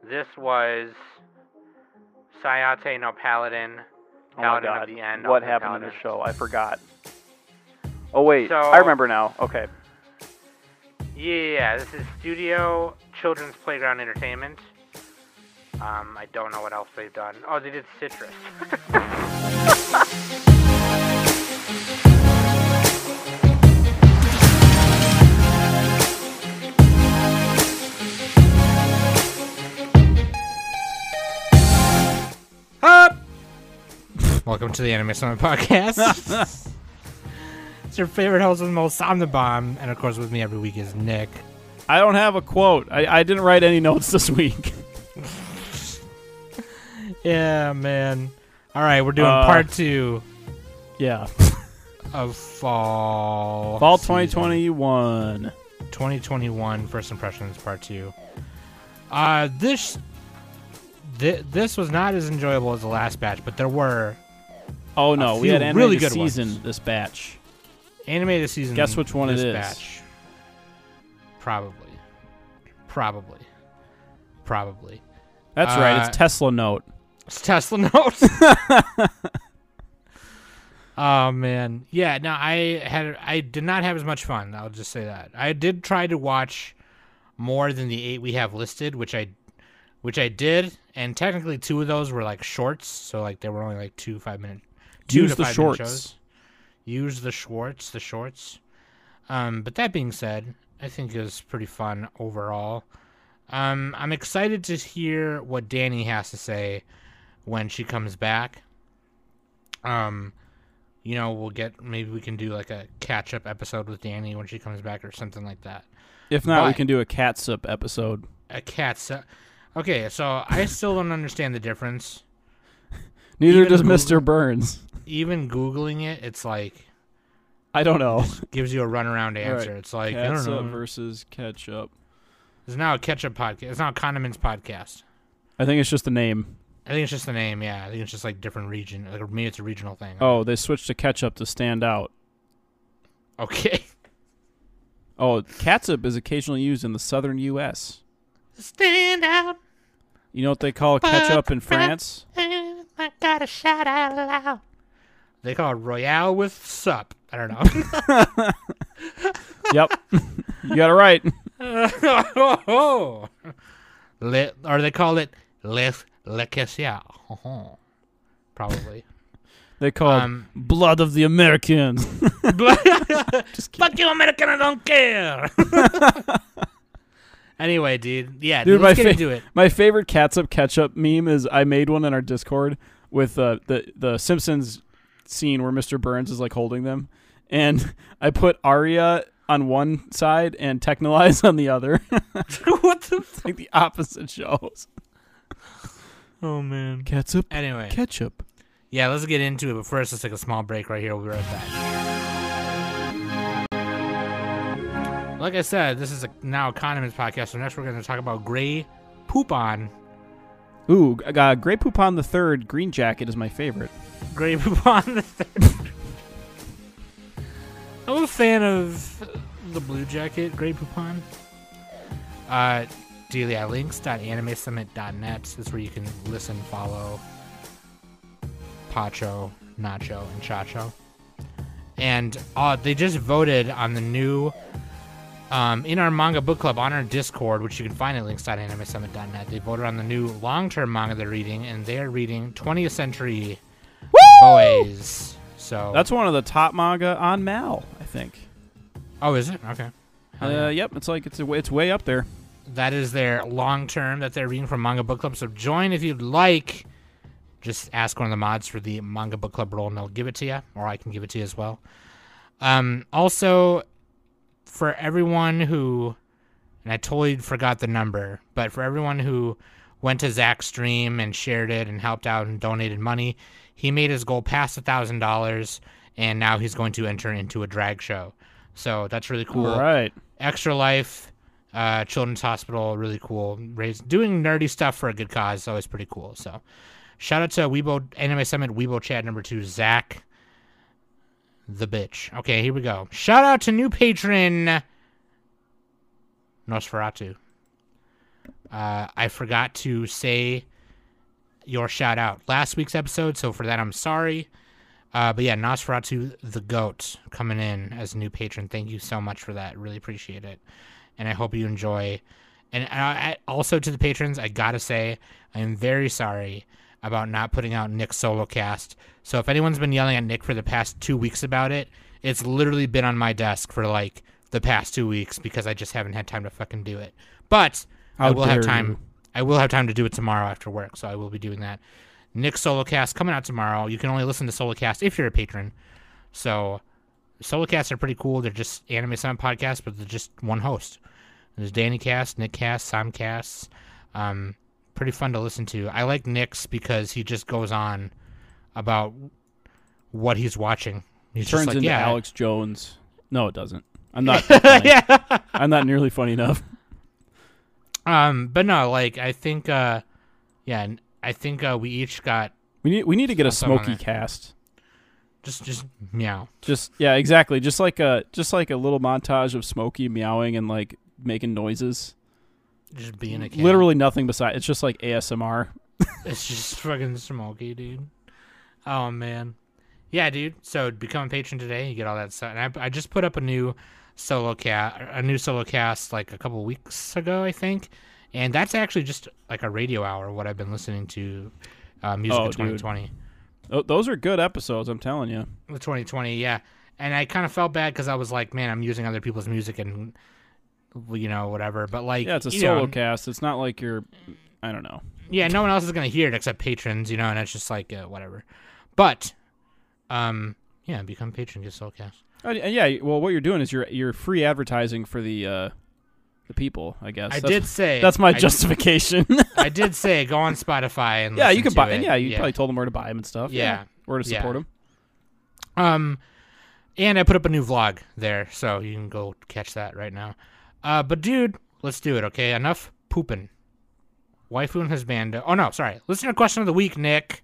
This was Sayate no Paladin. Oh my Paladin God. of the End. What Ultimate happened in Paladin. the show? I forgot. Oh, wait. So, I remember now. Okay. Yeah, this is Studio Children's Playground Entertainment. I don't know what else they've done. Oh, they did Citrus. Welcome to the Anime Summit Podcast. It's your favorite host with the most, I'm the Bomb, and of course with me every week is Nick. I don't have a quote. I didn't write any notes this week. Yeah, man. All right, we're doing part 2 Yeah. of fall. Fall season. 2021. 2021 First Impressions part 2. This was not as enjoyable as the last batch, but there were Oh no, we few had animated really good season ones. this batch. animated season. Guess which one this it is. Batch. Probably. That's right. It's Tesla Note. It's Tesla Notes. Oh man, yeah. No, I did not have as much fun. I'll just say that. I did try to watch more than the 8 we have listed, which I did, and technically 2 of those were like shorts, so like they were only like 2 5-minute. Use the shorts. Use the shorts. But that being said, I think it was pretty fun overall. I'm excited to hear what Danny has to say when she comes back. Maybe we can do like a catch-up episode with Danny when she comes back or something like that. If not, we But- can do a catsup episode. A catsup. Okay, so I still don't understand the difference. Neither Even does Google- Mr. Burns. Even Googling it, it's like I don't know. gives you a runaround answer. right. It's like I don't Catsup know. versus ketchup. It's now a ketchup podcast. It's now a condiments podcast. I think it's just a name. I think it's just the name. Yeah, I think it's just like different region. Like maybe it's a regional thing. Oh, they switched to ketchup to stand out. Okay. Oh, catsup is occasionally used in the southern U.S. Stand out. You know what they call ketchup in France? I gotta shout out loud. They call it Royale with sup. I don't know. Yep. You got it right. Or they call it Le Questionnaire. Probably. They call it blood of the Americans. Fuck you, American, I don't care. Anyway, dude. Yeah, Dude, let's get into it. My favorite catsup ketchup meme is I made one in our Discord with the Simpsons scene where Mr. Burns is like holding them, and I put Arya on one side and Technolize on the other. What the It's like the opposite shows. Oh, man. Catsup. Anyway. Ketchup. Yeah, let's get into it, but first let's take a small break right here. We'll be right back. Like I said, this is now a condiments podcast, so next we're going to talk about Grey Poupon. Ooh, Grey Poupon the Third Green Jacket is my favorite. Grey Poupon the Third. I'm a fan of the Blue Jacket, Grey Poupon. links.animesummit.net. That's where you can listen, follow Pacho, Nacho, and Chacho. And they just voted on the new, in our manga book club on our Discord, which you can find at links.animesummit.net. They voted on the new long-term manga they're reading, and they are reading 20th Century Boys. So That's one of the top manga on Mal, I think. Oh, is it? Okay. Hell yeah. Yep, it's way up there. That is their long-term that they're reading from Manga Book Club. So join if you'd like. Just ask one of the mods for the Manga Book Club role, and they'll give it to you, or I can give it to you as well. Also, for everyone who, and I totally forgot the number, but for everyone who went to Zach's stream and shared it and helped out and donated money, he made his goal past $1,000, and now he's going to enter into a drag show. So that's really cool. All right. Extra Life, Children's Hospital, really cool. Doing nerdy stuff for a good cause is always pretty cool. So, shout out to Weibo Anime Summit Weibo Chat number 2, Zach the bitch. Okay, here we go. Shout out to new patron Nosferatu. I forgot to say your shout out last week's episode, so for that I'm sorry. But yeah, Nosferatu the Goat coming in as a new patron. Thank you so much for that. Really appreciate it. And I hope you enjoy. And also to the patrons, I gotta say, I am very sorry about not putting out Nick's solo cast. So if anyone's been yelling at Nick for the past 2 weeks about it, it's literally been on my desk for like the past 2 weeks because I just haven't had time to fucking do it. But I will have time. I will have time to do it tomorrow after work, so I will be doing that. Nick's solo cast coming out tomorrow. You can only listen to solo cast if you're a patron. So solo casts are pretty cool. They're just Anime Summit podcasts, but they're just one host. There's Danny Cast, Nick Cast, Sam Cast. Pretty fun to listen to. I like Nick's because he just goes on about what he's watching. He turns into yeah. Alex Jones. No, it doesn't. I'm not. Funny. Yeah. I'm not nearly funny enough. But no, like I think, I think we each got. We need to get a Smokey cast. Just meow. Just yeah, exactly. Just like a little montage of Smokey meowing and like making noises. Just being a cat. Literally nothing beside. It's just like ASMR. It's just fucking Smokey, dude. Oh man, yeah, dude. So become a patron today. You get all that stuff. And I just put up a new solo cast like a couple weeks ago, I think. And that's actually just like a radio hour. What I've been listening to, music of 2020. Oh, those are good episodes. I'm telling you. The 2020, yeah. And I kind of felt bad because I was like, man, I'm using other people's music and whatever. But like, yeah, it's a solo cast. It's not like you're, I don't know. Yeah, no one else is gonna hear it except patrons, and it's just like whatever. But, yeah, become a patron, get solo cast. Yeah, well, what you're doing is you're free advertising for the people, I guess. I did say that's my justification. I did say go on Spotify and yeah, you can buy. it. And yeah, you probably told them where to buy them and stuff. Yeah, where to support them. And I put up a new vlog there, so you can go catch that right now. But dude, let's do it, okay? Enough pooping. Waifu and husband. Oh no, sorry. Listener question of the week, Nick.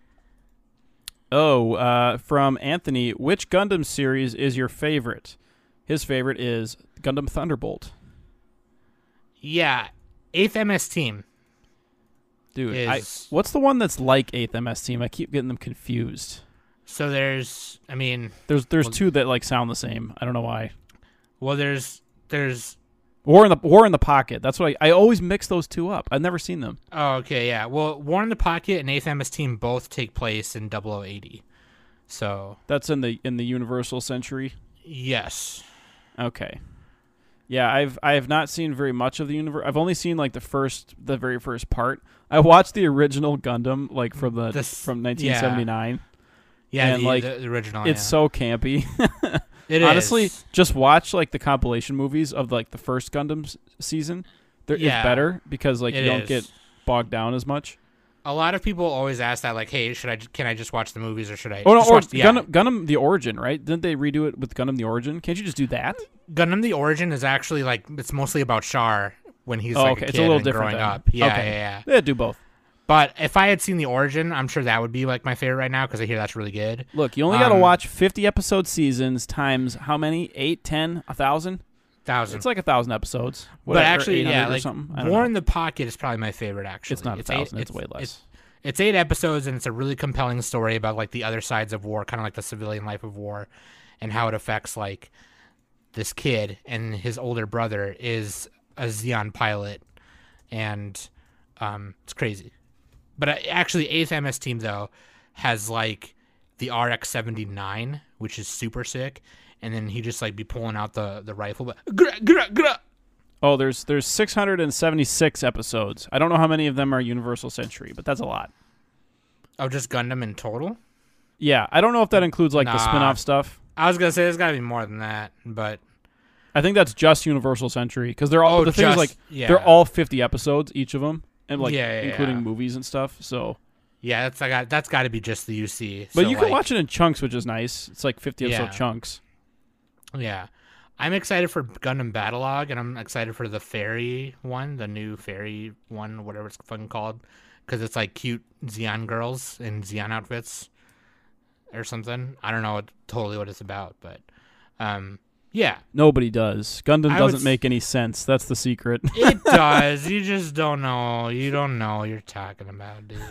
Oh, from Anthony, which Gundam series is your favorite? His favorite is Gundam Thunderbolt. Yeah, 8th MS Team. Dude, what's the one that's like 8th MS Team? I keep getting them confused. So there's two that like sound the same. I don't know why. Well, there's War in the Pocket. That's what I always mix those two up. I've never seen them. Oh, okay, yeah. Well, War in the Pocket and 8th MS Team both take place in 0080. So that's in the Universal Century. Yes. Okay. Yeah, I have not seen very much of the universe. I've only seen like the very first part. I watched the original Gundam like from 1979. Yeah, and the original. It's so campy. Honestly, just watch like the compilation movies of like the first Gundam season. It's better because like you don't get bogged down as much. A lot of people always ask that, like, "Hey, can I just watch the movies, or should I?" Gundam the Origin, right? Didn't they redo it with Gundam the Origin? Can't you just do that? Gundam the Origin is actually like it's mostly about Char when he's a kid it's a little and different growing then. up. Yeah. Yeah, do both. But if I had seen the Origin, I'm sure that would be like my favorite right now because I hear that's really good. Look, you only got to watch 50 episode seasons times how many? 8, 10, 1,000? 1,000. It's like 1,000 episodes. But actually, yeah, like War in the Pocket is probably my favorite. Actually, it's not 1,000. It's way less. It's 8 episodes, and it's a really compelling story about like the other sides of war, kind of like the civilian life of war, and how it affects like this kid and his older brother is a Xeon pilot, and it's crazy. But actually, 8th MS Team though has like the RX-79, which is super sick, and then he just like be pulling out the rifle. But oh, there's 676 episodes. I don't know how many of them are Universal Century, but that's a lot. Oh, just Gundam in total? Yeah, I don't know if that includes like the spin-off stuff. I was gonna say there's got to be more than that, but I think that's just Universal Century because they're all thing is like they're all 50 episodes each of them, and like including movies and stuff. So yeah, that's got to be just the UC. But you can watch it in chunks, which is nice. It's like 50 episode chunks. Yeah. I'm excited for Gundam Battlelog, and I'm excited for the Fairy one, the new Fairy one, whatever it's fucking called, because it's like cute Xeon girls in Xeon outfits or something. I don't know totally what it's about, but Yeah, Nobody does. Gundam I would doesn't make any sense. That's the secret. it does. You just don't know. You don't know what you're talking about, dude.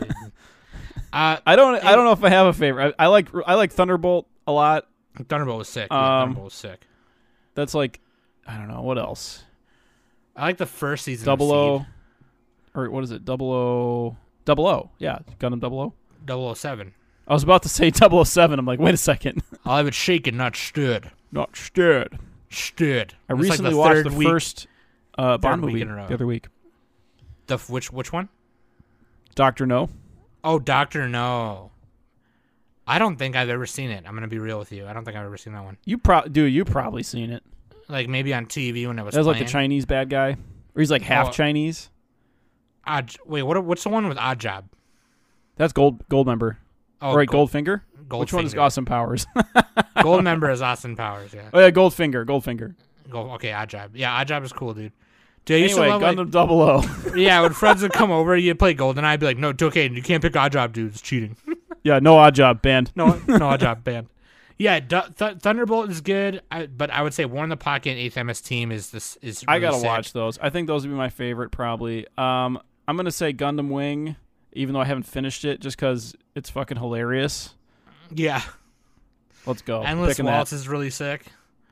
I don't know if I have a favorite. I like Thunderbolt a lot. Thunderbolt was sick. Yeah, Thunderbolt was sick. That's like, I don't know what else. I like the first season. Double of O, Seed. or what is it? Double O. Yeah, Gundam Double O. 007. I was about to say 007. I'm like, wait a second. I'll have it shaken, not stood. Not scared. Stood. I It's recently like watched the third week- first Bond week movie in a row. the other week. Which one? Dr. No. Oh, Doctor No. I don't think I've ever seen it. I'm gonna be real with you. I don't think I've ever seen that one. You've probably seen it. Like maybe on TV when it was. That was like playing. the Chinese bad guy, or he's like half Oh. Chinese. What's the one with Odd Job? That's Goldmember. Oh, Right, Goldfinger. Which one is Goldfinger. Austin Powers? Goldmember is Austin Powers. Yeah. Oh yeah, Goldfinger. Okay, Odd Job. Yeah, Odd Job is cool, dude. Dude, I used Anyway, to love, Gundam 00. yeah, when friends would come over, you'd play GoldenEye. I'd be like, no, it's okay. You can't pick Odd Job, dude. It's cheating. Yeah, no odd job banned. No Odd Job banned. Yeah, Thunderbolt is good, but I would say War in the Pocket and 8th MS Team is really I gotta sick. watch those. I think those would be my favorite probably. I'm gonna say Gundam Wing, even though I haven't finished it, just because it's fucking hilarious. Yeah. Let's go. Endless Picking Waltz that. is really sick.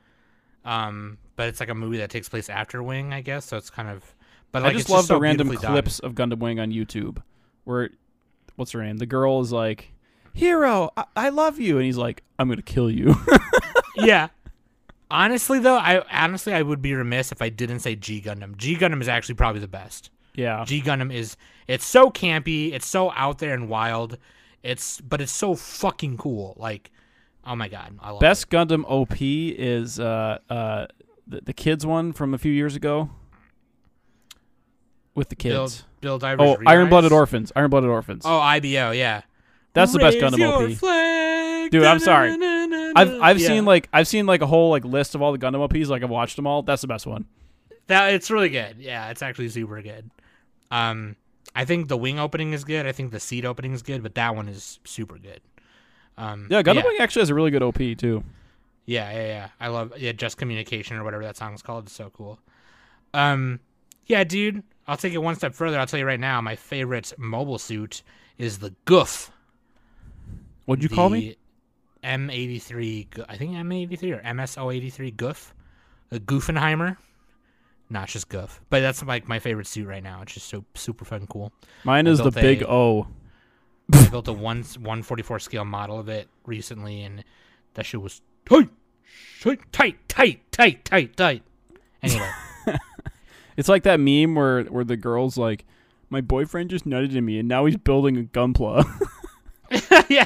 But it's like a movie that takes place after Wing, I guess. So it's kind of. But like, I just it's love the so random beautifully done. clips of Gundam Wing on YouTube, where what's her name? The girl is like, "Hero, I love you," and he's like, "I'm gonna kill you." Yeah. Honestly, though, I would be remiss if I didn't say G Gundam. G Gundam is actually probably the best. Yeah. G Gundam it's so campy, it's so out there and wild, but it's so fucking cool. Like, oh my god, I love Best Gundam OP is the kids one from a few years ago. With the it. kids. Bill Divers. Oh, Rerise. Iron-Blooded Orphans. Iron-Blooded Orphans. Oh, IBO, yeah. That's the best Raise Gundam your OP. flag. Dude, I'm sorry. I've Yeah. seen like a whole like list of all the Gundam OPs. Like I've watched them all. That's the best one. It's really good. Yeah, it's actually super good. I think the Wing opening is good. I think the Seed opening is good, but that one is super good. Yeah, Gundam Wing actually has a really good OP too. Yeah. I love Just Communication or whatever that song's called. It's so cool. Yeah, dude. I'll take it one step further. I'll tell you right now, my favorite mobile suit is the Goof. What'd you call me? M83. I think M83 or MSO83 Goof. A Goofenheimer. Not just Goof, but that's like my favorite suit right now. It's just so super fucking cool. Mine is the built big O. I built a 144 scale model of it recently, and that shit was tight. Anyway, It's like that meme where the girl's like, "My boyfriend just nutted at me, and now he's building a Gunpla." yeah.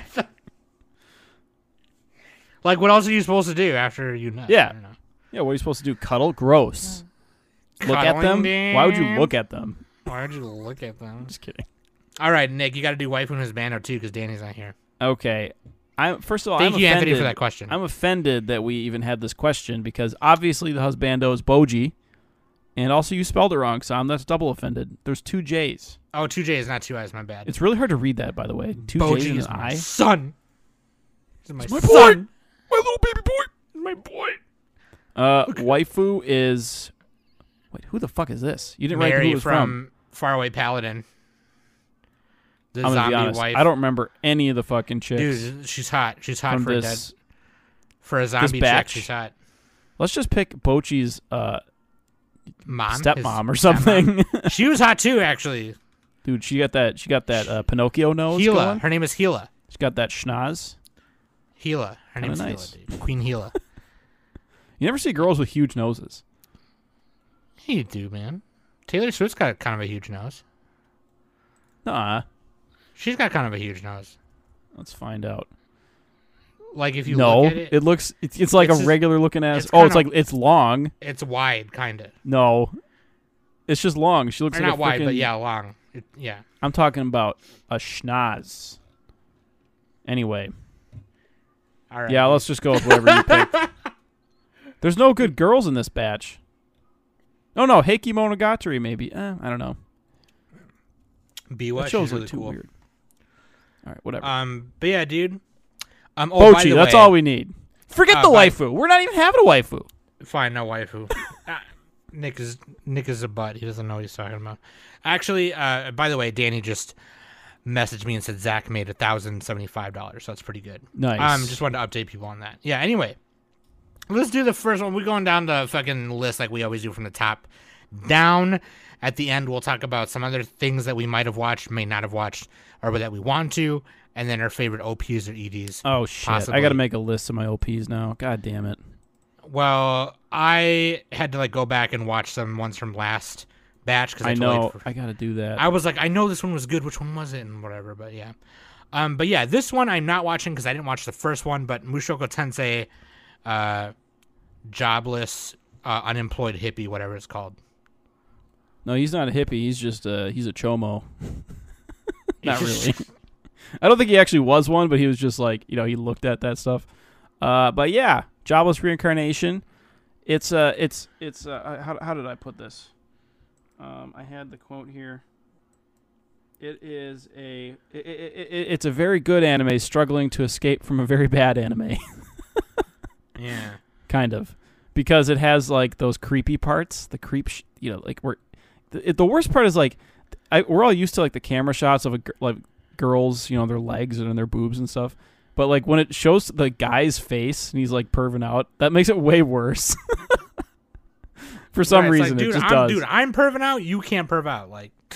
Like, what else are you supposed to do after you nut? Yeah. I don't know. Yeah, what are you supposed to do? Cuddle? Gross. Look at them? Cuddling, Why would you dude? look at them? Why would you look at them? Just kidding. All right, Nick, you got to do Waifu and Husbando too, because Danny's not here. Okay. First of all, Thank I'm you, offended. Anthony, for that question. I'm offended that we even had this question because obviously the husbando is Boji, and also you spelled it wrong, Sam. That's double offended. There's two J's. Oh, 2 J's, not 2 I's. My bad. It's really hard to read that, by the way. Two J's Boji and is an my I. son. He's my my son. boy. My little baby boy. My boy. Waifu is. Wait, who the fuck is this? You didn't write who Mary it was from. Faraway Paladin. The I'm gonna zombie be honest. wife. I don't remember any of the fucking chicks Dude, she's hot. She's hot from for this. for a zombie chick. batch. She's hot. Let's just pick Bochi's Mom, stepmom or his something. stepmom. She was hot too, actually. Dude, she got that Pinocchio nose Gila. going. Her name is Gila. She's got that schnoz. Gila. Her name is nice. Gila, dude. Queen Gila. You never see girls with huge noses. You do, man. Taylor Swift's got kind of a huge nose. Nah. She's got kind of a huge nose. Let's find out. Like if you No, look at it, looks. It's like It's a just- regular looking ass. it's Oh, it's kinda- like it's long. it's wide, kind of. No, it's just long. She looks Or like not a wide, but frickin- yeah, long. Yeah. I'm talking about a schnoz. Anyway, All right. yeah, let's just go with whatever you pick. There's no good girls in this batch. Oh no, Heiki Monogatari maybe. I don't know. Biwa, That shows she's look really too cool. weird. All right, whatever. But yeah, dude. Oh, by Bochi, the that's way, all we need. Forget the by- waifu. We're not even having a waifu. Fine, no waifu. Nick is a butt. He doesn't know what he's talking about. Actually, by the way, Danny just messaged me and said Zach made $1,075, so that's pretty good. Nice. Just wanted to update people on that. Yeah. Anyway, let's do the first one. We're going down the fucking list like we always do from the top down. At the end, we'll talk about some other things that we might have watched, may not have watched, or that we want to, and then our favorite OPs or EDs. Oh shit! possibly. I got to make a list of my OPs now. God damn it. Well, I had to go back and watch some ones from last batch because I know I got to do that. I was like, I know this one was good. Which one was it? And whatever. But yeah, this one I'm not watching because I didn't watch the first one. But Mushoku Tensei, jobless, unemployed hippie, whatever it's called. No, he's not a hippie. He's just he's a chomo. Not really. I don't think he actually was one, but he was just like, he looked at that stuff. But yeah, jobless reincarnation. It's how did I put this? I had the quote here. It's a very good anime struggling to escape from a very bad anime. Yeah. Kind of. Because it has those creepy parts, the creep, where the worst part is we're all used to the camera shots of girls, their legs and their boobs and stuff. But when it shows the guy's face and he's perving out, that makes it way worse. For some reason, it just does. Dude, I'm perving out. You can't perv out.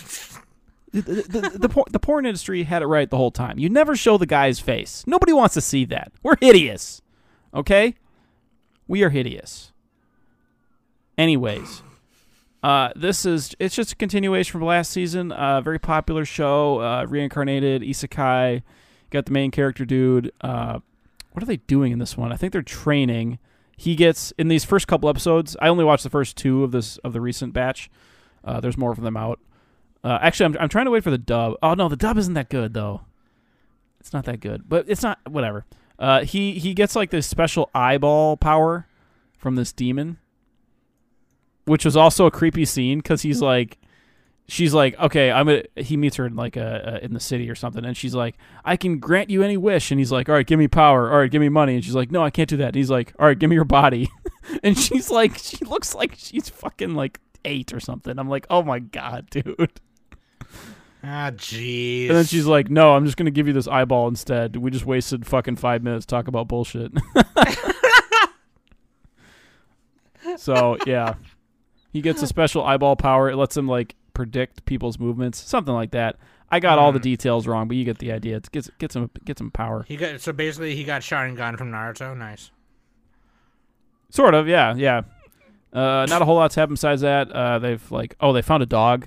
The porn industry had it right the whole time. You never show the guy's face. Nobody wants to see that. We're hideous. Okay? We are hideous. Anyways, it's just a continuation from last season. Very popular show. Reincarnated isekai. Got the main character dude. What are they doing in this one? I think they're training. He gets in these first couple episodes. I only watched the first two of the recent batch. There's more of them out. Actually, I'm trying to wait for the dub. Oh no, the dub isn't that good though. It's not that good, but it's not whatever. He gets this special eyeball power from this demon, which was also a creepy scene because he's she's okay, he meets her in in the city or something, and she's like, I can grant you any wish, and he's like, all right, give me power, all right, give me money, and she's like, no, I can't do that, and he's like, all right, give me your body. And she's she looks like she's fucking 8 or something. I'm like, oh my god, dude. Ah, jeez. And then she's like, no, I'm just gonna give you this eyeball instead. We just wasted fucking 5 minutes to talk about bullshit. So yeah, he gets a special eyeball power. It lets him predict people's movements, something like that. I got all the details wrong, but you get the idea. It gets him power. So basically he got Sharingan from Naruto. Nice. Sort of, yeah. Not a whole lot's happened besides that. They've they found a dog.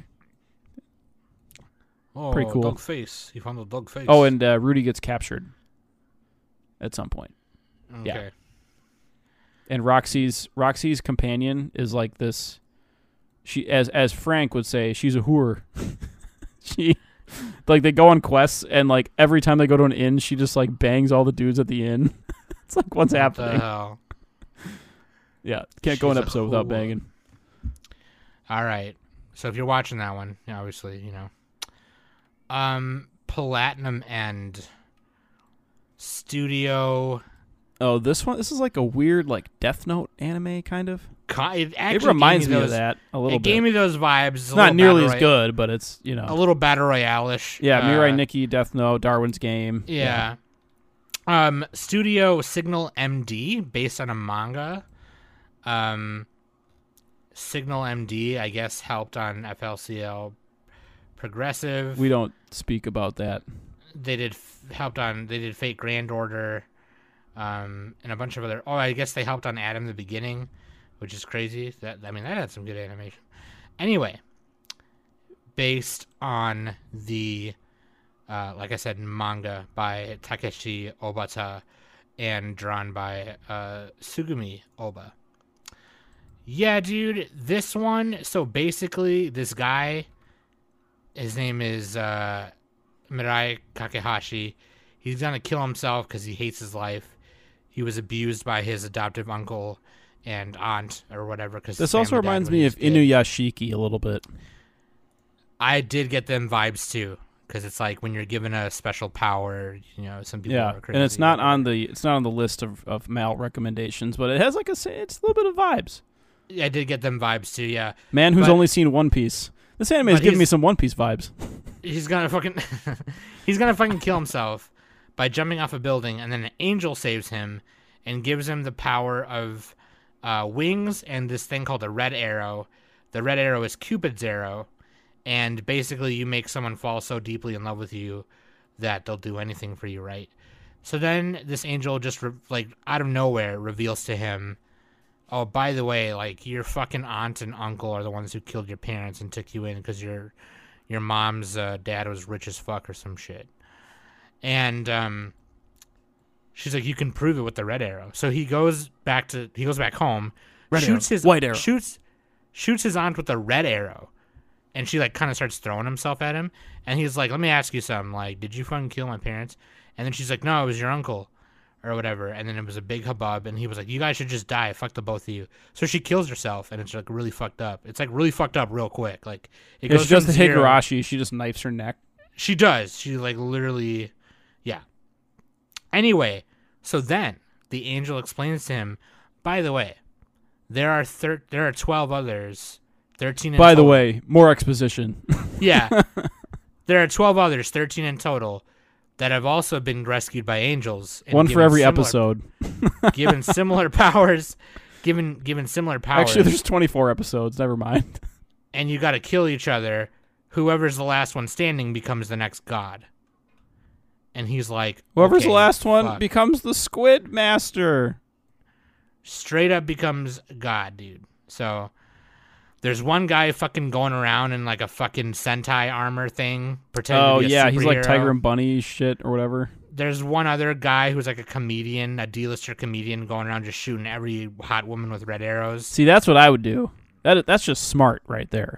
Oh, pretty cool. Dog face. He found a dog face. Oh, and Rudy gets captured at some point. Okay. Yeah. And Roxy's companion is this. She as Frank would say, she's a whore. She they go on quests and every time they go to an inn, she just bangs all the dudes at the inn. It's what's happening? What the hell? Yeah, can't go an episode without banging. All right. So if you're watching that one, obviously, Platinum End Studio. Oh, this is a weird Death Note anime kind of. It reminds me of that a little bit. It gave me those vibes. It's not nearly as good, but it's a little battle royale-ish. Yeah, Mirai Nikki, Death Note, Darwin's Game. Yeah. Studio Signal MD, based on a manga. Signal MD, I guess, helped on FLCL Progressive. We don't speak about that. They did Fate Grand Order, and a bunch of other. Oh, I guess they helped on Adam the Beginning, which is crazy. That had some good animation. Anyway, based on the, like I said, manga by Takeshi Obata and drawn by Sugumi Oba. Yeah, dude, this one. So basically, this guy, his name is Mirai Kakehashi. He's gonna kill himself because he hates his life. He was abused by his adoptive uncle and aunt or whatever. Cause this also reminds me of Inuyashiki a little bit. I did get them vibes too, because it's like when you're given a special power, you know, some people Yeah, are crazy. and it's not on the list of Mal recommendations, but it has like it's a little bit of vibes. I did get them vibes too. Yeah, Man who's But- only seen One Piece. This anime is But giving me he's- some One Piece vibes. he's gonna fucking kill himself by jumping off a building, and then an angel saves him and gives him the power of wings and this thing called a red arrow. The red arrow is Cupid's arrow, and basically you make someone fall so deeply in love with you that they'll do anything for you, right? So then this angel just like out of nowhere reveals to him, oh, by the way, like your fucking aunt and uncle are the ones who killed your parents and took you in because your mom's dad was rich as fuck or some shit. And she's like, you can prove it with the red arrow. So he goes back home, Red shoots arrow, his white arrow. shoots his aunt with the red arrow, and she like kind of starts throwing himself at him, and he's like, let me ask you something, like, did you fucking kill my parents? And then she's like, no, it was your uncle or whatever. And then it was a big hubbub, and he was like, you guys should just die, fuck the both of you. So she kills herself, and it's like really fucked up. It's like really fucked up real quick. Like it It's goes just from the zero- Higurashi. She just knifes her neck. She does. She like literally, yeah. Anyway, so then the angel explains to him, by the way, there are 12 others, 13 in By the total. way, more exposition. Yeah. There are 12 others, 13 in total, that have also been rescued by angels. And One for given every similar- episode. Given similar powers. Given similar powers. Actually, there's 24 episodes. Never mind. And you got to kill each other. Whoever's the last one standing becomes the next god. And he's like, Whoever's okay, the last one fuck. becomes the Squid Master. Straight up becomes god, dude. So there's one guy fucking going around in like a fucking Sentai armor thing, pretending Oh to be a yeah, he's like superhero. Tiger and Bunny shit or whatever. There's one other guy who's like a comedian, a D-lister comedian, going around just shooting every hot woman with red arrows. See, that's what I would do. That's just smart right there.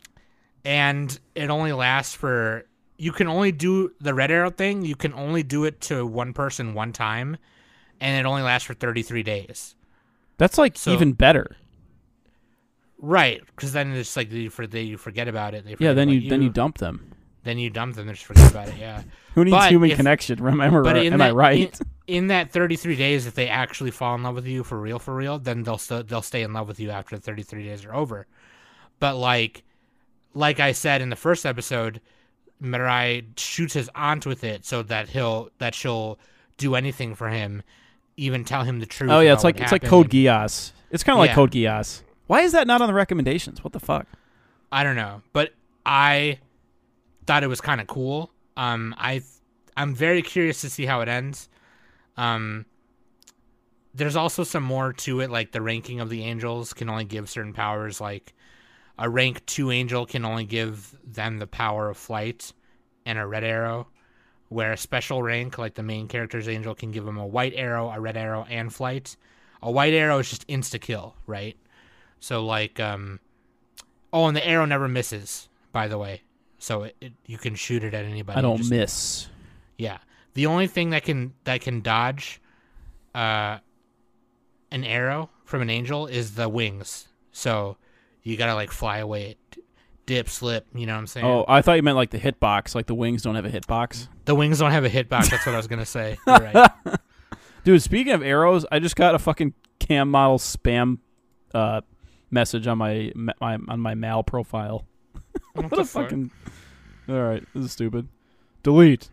And it only lasts for. You can only do the red arrow thing. You can only do it to one person one time, and it only lasts for 33 days. That's like So- even better. Right, because then it's like you forget about it. They Yeah, forget then about you dump them. Then you dump them. They just forget about it. Yeah. Who needs But human if- connection? Remember, But am I right? In that 33 days, if they actually fall in love with you for real, then they'll stay in love with you after the 33 days are over. But like I said in the first episode, Mirai shoots his aunt with it so that she'll do anything for him, even tell him the truth. Oh yeah, about it's what like happened. Code Geass. It's kind of like Yeah. Code Geass. Why is that not on the recommendations? What the fuck? I don't know, but I thought it was kind of cool. I'm very curious to see how it ends. There's also some more to it, like the ranking of the angels can only give certain powers. Like a rank 2 angel can only give them the power of flight and a red arrow, where a special rank, like the main character's angel, can give them a white arrow, a red arrow, and flight. A white arrow is just insta kill, right? So like, and the arrow never misses, by the way. So you can shoot it at anybody. I don't Just- miss. Yeah. The only thing that can dodge an arrow from an angel is the wings. So you gotta like fly away, dip, slip. You know what I'm saying? Oh, I thought you meant like the hitbox. Like the wings don't have a hitbox. The wings don't have a hitbox. That's what I was gonna say. You're right. Dude, speaking of arrows, I just got a fucking cam model spam message on my Mal profile. What What the a fuck? fucking. All right, this is stupid. Delete.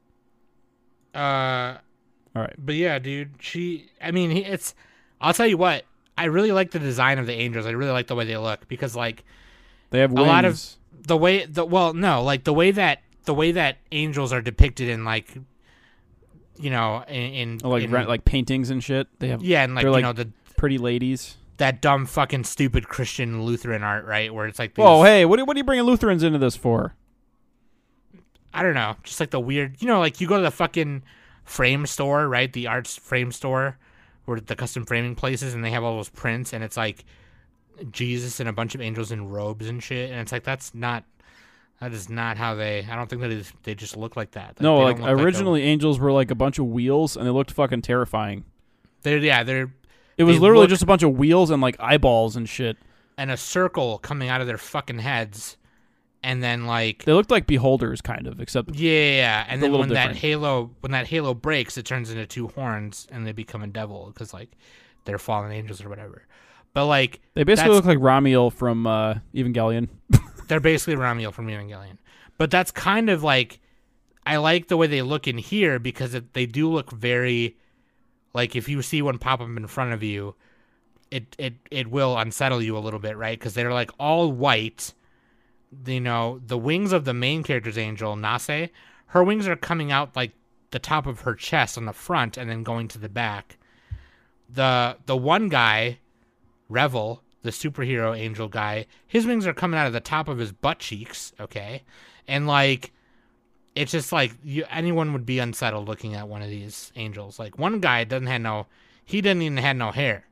All right. But yeah, dude. It's. I'll tell you what. I really like the design of the angels. I really like the way they look because like They have wings. a lot of the way the way that angels are depicted in like, you know, in like paintings and shit. They have yeah, and like they're you like know pretty ladies. that dumb fucking stupid Christian Lutheran art, right? Where it's like these, Whoa, hey, what are you bringing Lutherans into this for? I don't know, just like the weird, you know, like you go to the fucking frame store, right? The arts frame store, where the custom framing places, and they have all those prints, and it's like Jesus and a bunch of angels in robes and shit, and it's like that is not how they. I don't think that they just look like that. No, they like don't look originally angels were like a bunch of wheels, and they looked fucking terrifying. they're It was They literally look- just a bunch of wheels and like eyeballs and shit. and a circle coming out of their fucking heads, and then like They looked like beholders, kind of, except yeah, and a then little when different. that halo breaks, it turns into two horns, and they become a devil because like they're fallen angels or whatever. But like they basically that's- look like Ramiel from Evangelion. they're basically Ramiel from Evangelion. But that's kind of like I like the way they look in here because they do look very like if you see one pop up in front of you, it will unsettle you a little bit, right? Because they're like all white. You know, the wings of the main character's angel, Nase, her wings are coming out like the top of her chest on the front and then going to the back. The one guy, Revel, the superhero angel guy, his wings are coming out of the top of his butt cheeks, okay? And like it's just like anyone would be unsettled looking at one of these angels. Like one guy didn't even have no hair.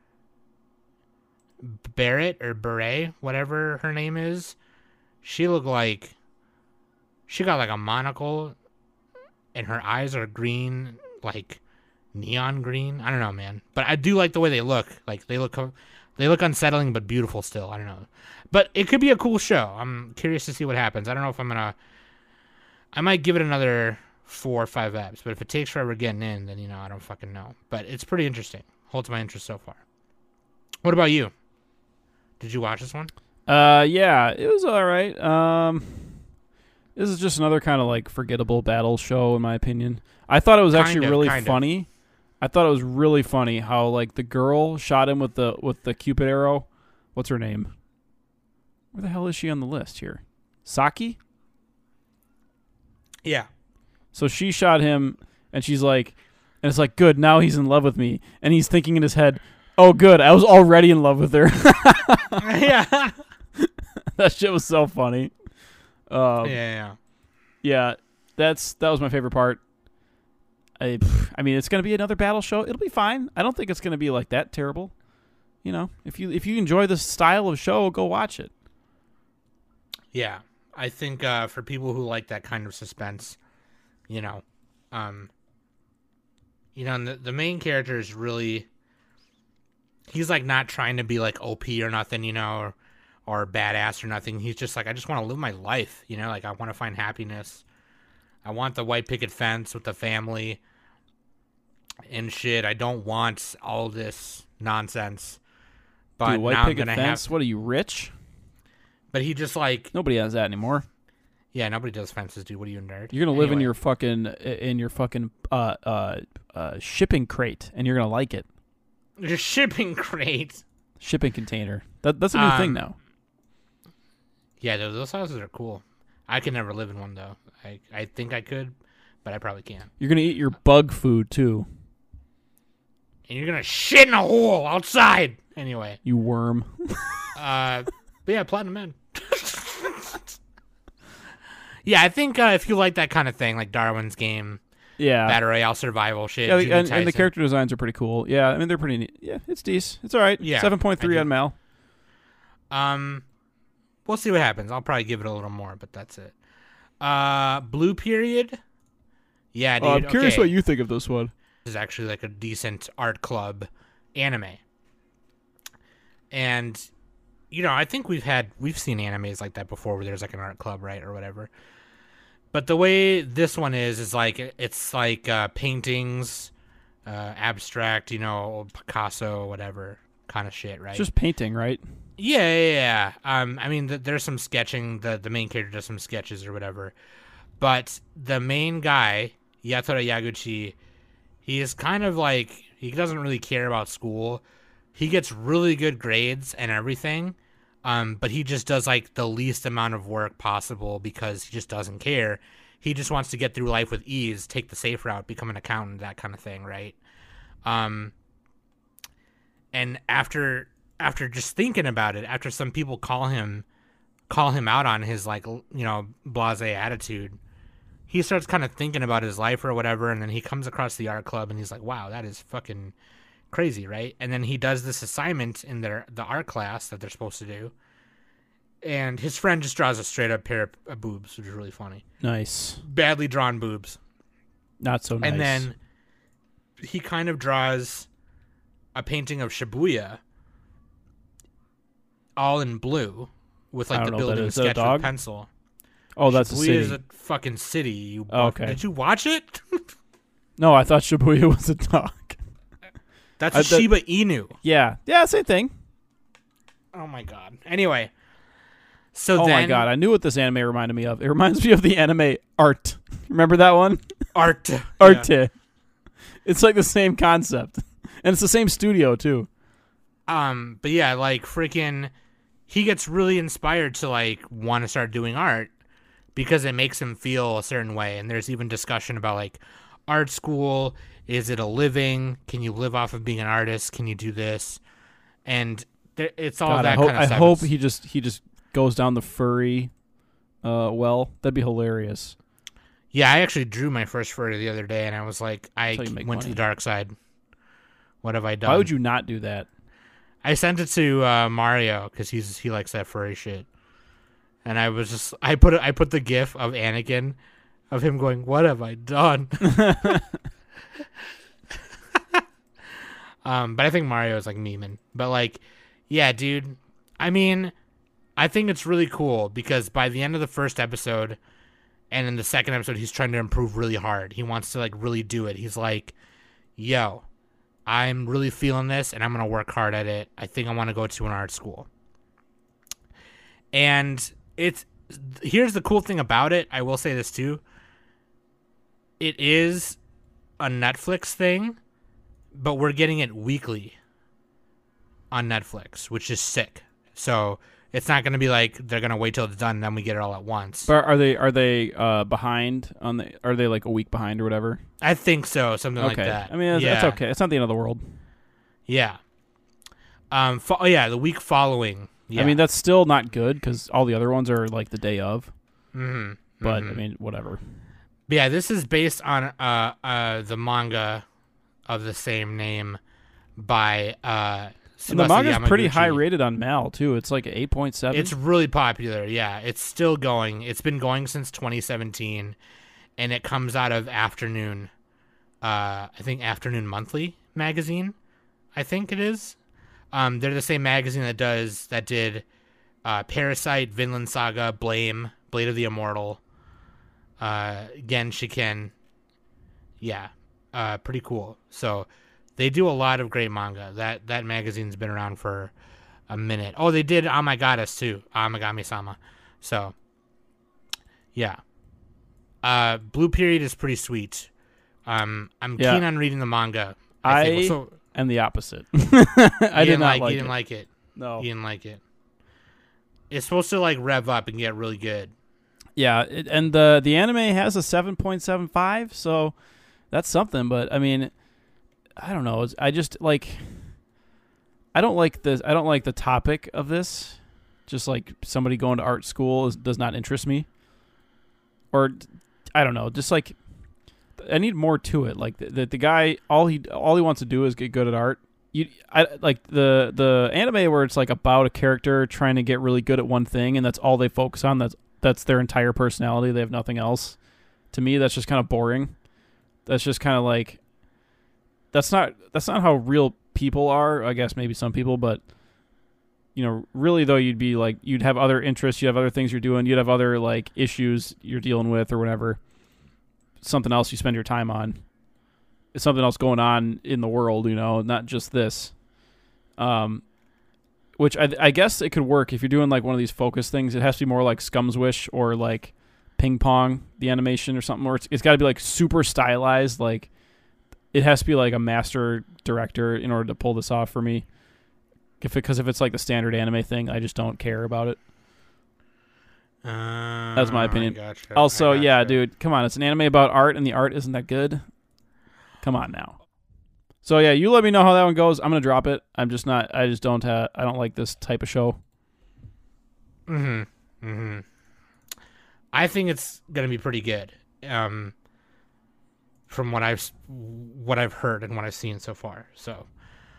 Barrett or Beret, whatever her name is, she looked like she got like a monocle and her eyes are green, like neon green. I don't know, man. But I do like the way they look. Like they look unsettling but beautiful still. I don't know. But it could be a cool show. I'm curious to see what happens. I don't know if I might give it another 4 or 5 eps, but if it takes forever getting in, then I don't fucking know. But it's pretty interesting. Holds my interest so far. What about you? Did you watch this one? Yeah, it was all right. This is just another kind of like forgettable battle show, in my opinion. I thought it was actually really funny. I thought it was really funny how like the girl shot him with the Cupid arrow. What's her name? Where the hell is she on the list here? Saki? Yeah. So she shot him, and she's like, and it's like, good, now he's in love with me. And he's thinking in his head, oh, good, I was already in love with her. Yeah. That shit was so funny. Yeah. Yeah, that was my favorite part. I mean, it's gonna be another battle show. It'll be fine. I don't think it's gonna be like that terrible. You know, if you enjoy this style of show, go watch it. Yeah, I think for people who like that kind of suspense, the main character is really, he's like not trying to be like OP or nothing, or badass or nothing. He's just like, I just want to live my life, like I want to find happiness. I want the white picket fence with the family and shit. I don't want all this nonsense. But dude, white now picket I'm gonna fence? What are you, rich? But he just like nobody has that anymore. Yeah, nobody does fences, dude. What are you, a nerd? You're gonna live in your fucking shipping crate, and you're gonna like it. Your shipping crate. Shipping container. That's a new thing now. Yeah, those houses are cool. I could never live in one though. I think I could, but I probably can't. You're gonna eat your bug food too. And you're gonna shit in a hole outside. Anyway. You worm. But yeah, Platinum Man. Yeah, I think if you like that kind of thing, like Darwin's Game, Battle Royale survival shit. Yeah, and the character designs are pretty cool. Yeah, I mean they're pretty neat. Yeah, it's decent. It's all right. Yeah, 7.3 on Mal. We'll see what happens. I'll probably give it a little more, but that's it. Blue Period. Yeah, dude. I'm curious what you think of this one. This is actually like a decent art club anime. And I think we've seen animes like that before where there's like an art club, right, or whatever. But the way this one is like it's like paintings, abstract, Picasso, whatever kind of shit, right? It's just painting, right? Yeah. I mean, there's some sketching. The main character does some sketches or whatever. But the main guy, Yatora Yaguchi, he is kind of like, he doesn't really care about school. He gets really good grades and everything. But he just does like the least amount of work possible because he just doesn't care. He just wants to get through life with ease, take the safe route, become an accountant, that kind of thing, right? And after just thinking about it, after some people call him out on his like, blasé attitude, he starts kind of thinking about his life or whatever, and then he comes across the art club and he's like, wow, that is fucking crazy, right? And then he does this assignment in the art class that they're supposed to do, and his friend just draws a straight up pair of boobs, which is really funny. Nice. Badly drawn boobs. Not so nice. And then he kind of draws a painting of Shibuya all in blue, with I like don't the know what that building is. Is that a sketch with dog? pencil. Oh, that's a Shibuya city. is a fucking city. You Oh, okay. Did you watch it? No, I thought Shibuya was a dog. That's a Shiba Inu. Yeah, same thing. Oh my god. Anyway, so Oh then my god, I knew what this anime reminded me of. It reminds me of the anime Art. Remember that one? Art. Arte. It's like the same concept, and it's the same studio too. But yeah, like freaking, he gets really inspired to like want to start doing art because it makes him feel a certain way. And there's even discussion about like art school. Is it a living? Can you live off of being an artist? Can you do this? And it's all God, that kind of I stuff. hope he just goes down the furry well. That'd be hilarious. Yeah, I actually drew my first furry the other day, and I was like, I That's how you make went to money. the dark side. What have I done? Why would you not do that? I sent it to Mario because he likes that furry shit, and I was just I put the gif of Anakin, of him going, "What have I done?" But I think Mario is like memeing. But like, yeah, dude. I mean, I think it's really cool because by the end of the first episode, and in the second episode, he's trying to improve really hard. He wants to like really do it. He's like, "Yo, I'm really feeling this, and I'm gonna work hard at it. I think I want to go to an art school." And here's the cool thing about it. I will say this too. It is a Netflix thing, but we're getting it weekly on Netflix, which is sick. So it's not going to be like they're going to wait till it's done and then we get it all at once. But are they behind on the? Are they like a week behind or whatever? I think so, something like Okay. that. I mean, that's okay. It's not the end of the world. Yeah. The week following. Yeah. I mean, that's still not good because all the other ones are like the day of. Mm-hmm. But I mean, whatever. But yeah, this is based on the manga of the same name by And the Tsubasa manga's pretty Yamaguchi. high rated on Mal too. It's like 8.7. It's really popular. Yeah, it's still going. It's been going since 2017, and it comes out of Afternoon. I think Afternoon Monthly magazine. I think it is. They're the same magazine that did Parasite, Vinland Saga, Blade of the Immortal, Genshiken. Yeah, pretty cool. So they do a lot of great manga. That magazine's been around for a minute. Oh, they did Amagatas too, Amagami-sama. So yeah, Blue Period is pretty sweet. I'm keen on reading the manga. I think. So, and the opposite. I did not like you it. didn't like it. No. You didn't like it. It's supposed to like rev up and get really good. Yeah, and the anime has a 7.75, so that's something. But I mean, I don't know. I just like. I don't like this. I don't like the topic of this. Just like somebody going to art school does not interest me. Or, I don't know. Just like, I need more to it. Like the guy, all he wants to do is get good at art. I like the anime where it's like about a character trying to get really good at one thing, and that's all they focus on. That's their entire personality. They have nothing else. To me, that's just kind of boring. That's just kind of like, that's not how real people are. I guess maybe some people, but really though, you'd have other interests, you'd have other things you're doing, you'd have other like issues you're dealing with or whatever. Something else you spend your time on. It's something else going on in the world, not just this. Which I guess it could work if you're doing like one of these focus things. It has to be more like Scum's Wish or like Ping Pong, the animation or something, where it's got to be like super stylized. Like it has to be like a master director in order to pull this off for me. Because if it's like the standard anime thing, I just don't care about it. That's my opinion. Gotcha. Also, yeah, dude, come on. It's an anime about art, and the art isn't that good. Come on now. So, yeah, you let me know how that one goes. I'm going to drop it. I don't like this type of show. I think it's going to be pretty good. From what I've heard and what I've seen so far. So,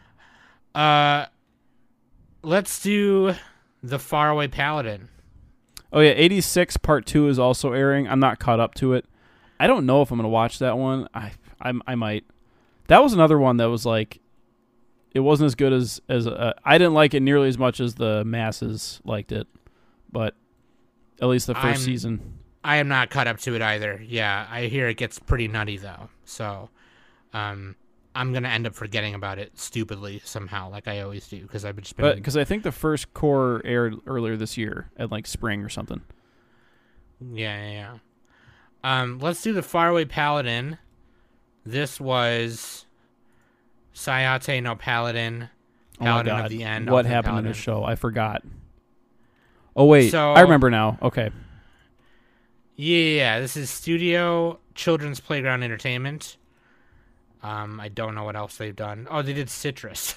let's do The Faraway Paladin. Oh, yeah, 86 Part 2 is also airing. I'm not caught up to it. I don't know if I'm going to watch that one. I might. That was another one that was like, it wasn't as good as I didn't like it nearly as much as the masses liked it. but at least the 1st I'm- season. I am not caught up to it either. Yeah, I hear it gets pretty nutty though. So, I'm gonna end up forgetting about it stupidly somehow, like I always do, because I've just been. But because I think the first core aired earlier this year at like spring or something. Yeah. Let's do the Faraway Paladin. This was Sayate no Paladin. Paladin oh my God. of the End. What Ultimate happened in Paladin. this show? I forgot. Oh wait, So- I remember now. Okay. Yeah, this is Studio Children's Playground Entertainment. I don't know what else they've done. Oh, they did Citrus.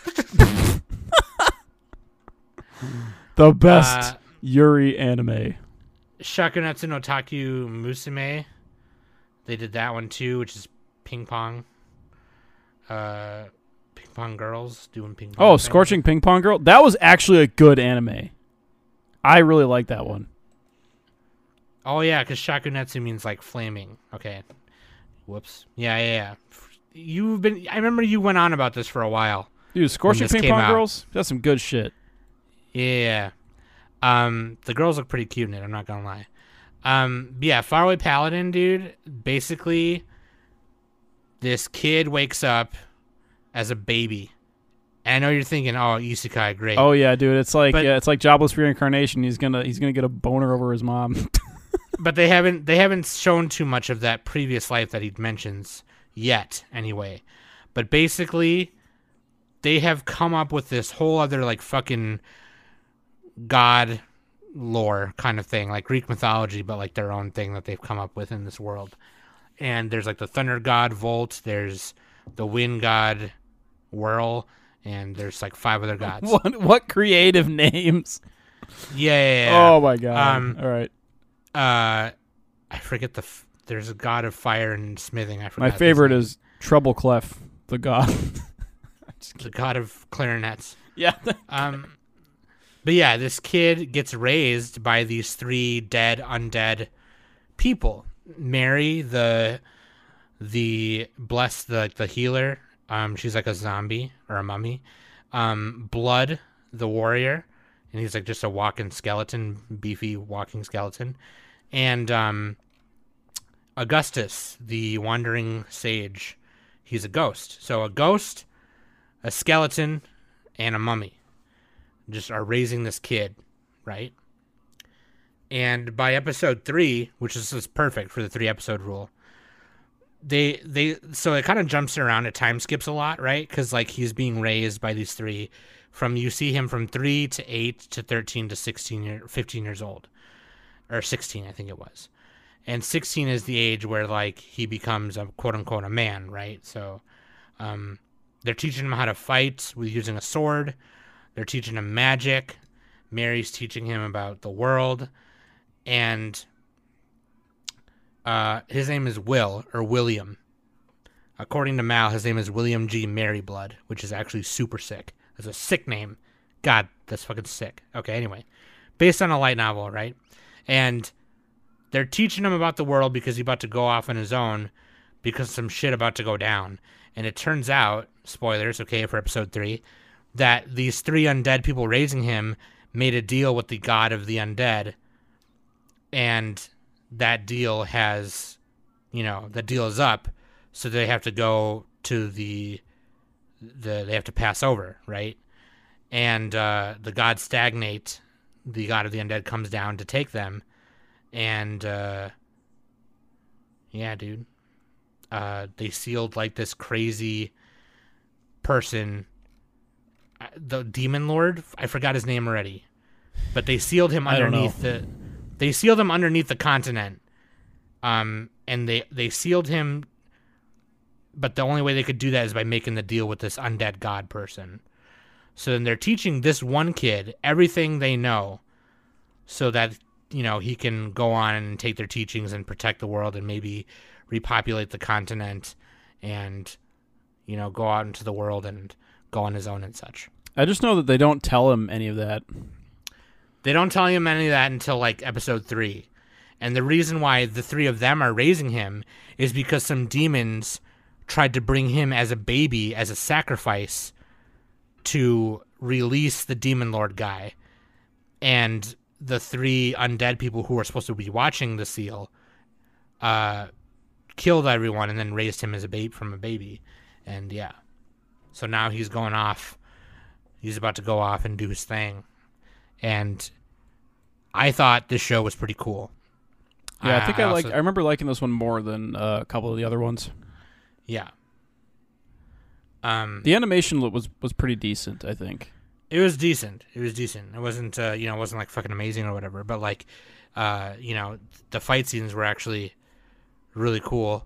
The best Yuri anime. Shakunetsu no Taku Musume. They did that one too, which is ping pong. Ping pong girls doing ping pong. Oh, things. Scorching Ping Pong Girl. That was actually a good anime. I really like that one. Oh yeah, because Shakunetsu means like flaming. Okay. Whoops. Yeah. I remember you went on about this for a while. Dude, Scorching this Ping came Pong out. Girls. That's some good shit. Yeah. The girls look pretty cute in it, I'm not gonna lie. Yeah, Faraway Paladin, dude. Basically, this kid wakes up as a baby. And I know you're thinking, oh, isekai, great. Oh yeah, dude. It's like But- it's like jobless reincarnation. He's gonna get a boner over his mom. But they haven't shown too much of that previous life that he mentions yet, anyway. But basically, they have come up with this whole other like fucking god lore kind of thing, like Greek mythology, but like their own thing that they've come up with in this world. And there's like the thunder god Volt, there's the wind god Whirl, and there's like 5 other gods. What creative names? Yeah. Oh my god. All right. I forget there's a god of fire and smithing. I forgot. My his favorite name. is Treble Clef, the god. the god of clarinets. Yeah. But yeah, this kid gets raised by these 3 undead people. Mary, the blessed, the healer. She's like a zombie or a mummy. Blood, the warrior, and he's like just a walking skeleton, beefy walking skeleton. And Augustus, the wandering sage, he's a ghost. So a ghost, a skeleton, and a mummy just are raising this kid, right? And by episode 3, which is perfect for the 3-episode rule, so it kind of jumps around, it time skips a lot, right? Because like he's being raised by these 3 you see him from 3 to 8 to 13 to 15 years old, or 16, I think it was. And 16 is the age where like he becomes a quote unquote a man, right? So, they're teaching him how to fight with using a sword. They're teaching him magic. Mary's teaching him about the world. And his name is Will, or William. According to Mal, his name is William G. Maryblood, which is actually super sick. That's a sick name. God, that's fucking sick. Okay, anyway. Based on a light novel, right? And they're teaching him about the world because he's about to go off on his own because some shit about to go down. And it turns out, spoilers, okay, for episode 3, that these 3 undead people raising him made a deal with the god of the undead, and that deal has, that deal is up, so they have to go to they have to pass over, right? And the god Stagnate, the god of the undead, comes down to take them, and yeah, dude, they sealed like this crazy person, the demon lord. I forgot his name already, but they sealed him underneath the continent. And they sealed him, but the only way they could do that is by making the deal with this undead god person. So then they're teaching this one kid everything they know, so that he can go on and take their teachings and protect the world and maybe repopulate the continent and go out into the world and go on his own and such. I just know that they don't tell him any of that. They don't tell him any of that until like episode 3. And the reason why the 3 of them are raising him is because some demons tried to bring him as a baby, as a sacrifice, to release the demon lord guy. And the three undead people who were supposed to be watching the seal killed everyone and then raised him as from a baby. And yeah. So now he's going off. He's about to go off and do his thing. And I thought this show was pretty cool. Yeah, I think I remember liking this one more than a couple of the other ones. Yeah. The animation was pretty decent, I think. It was decent. It wasn't it wasn't like fucking amazing or whatever, but like the fight scenes were actually really cool,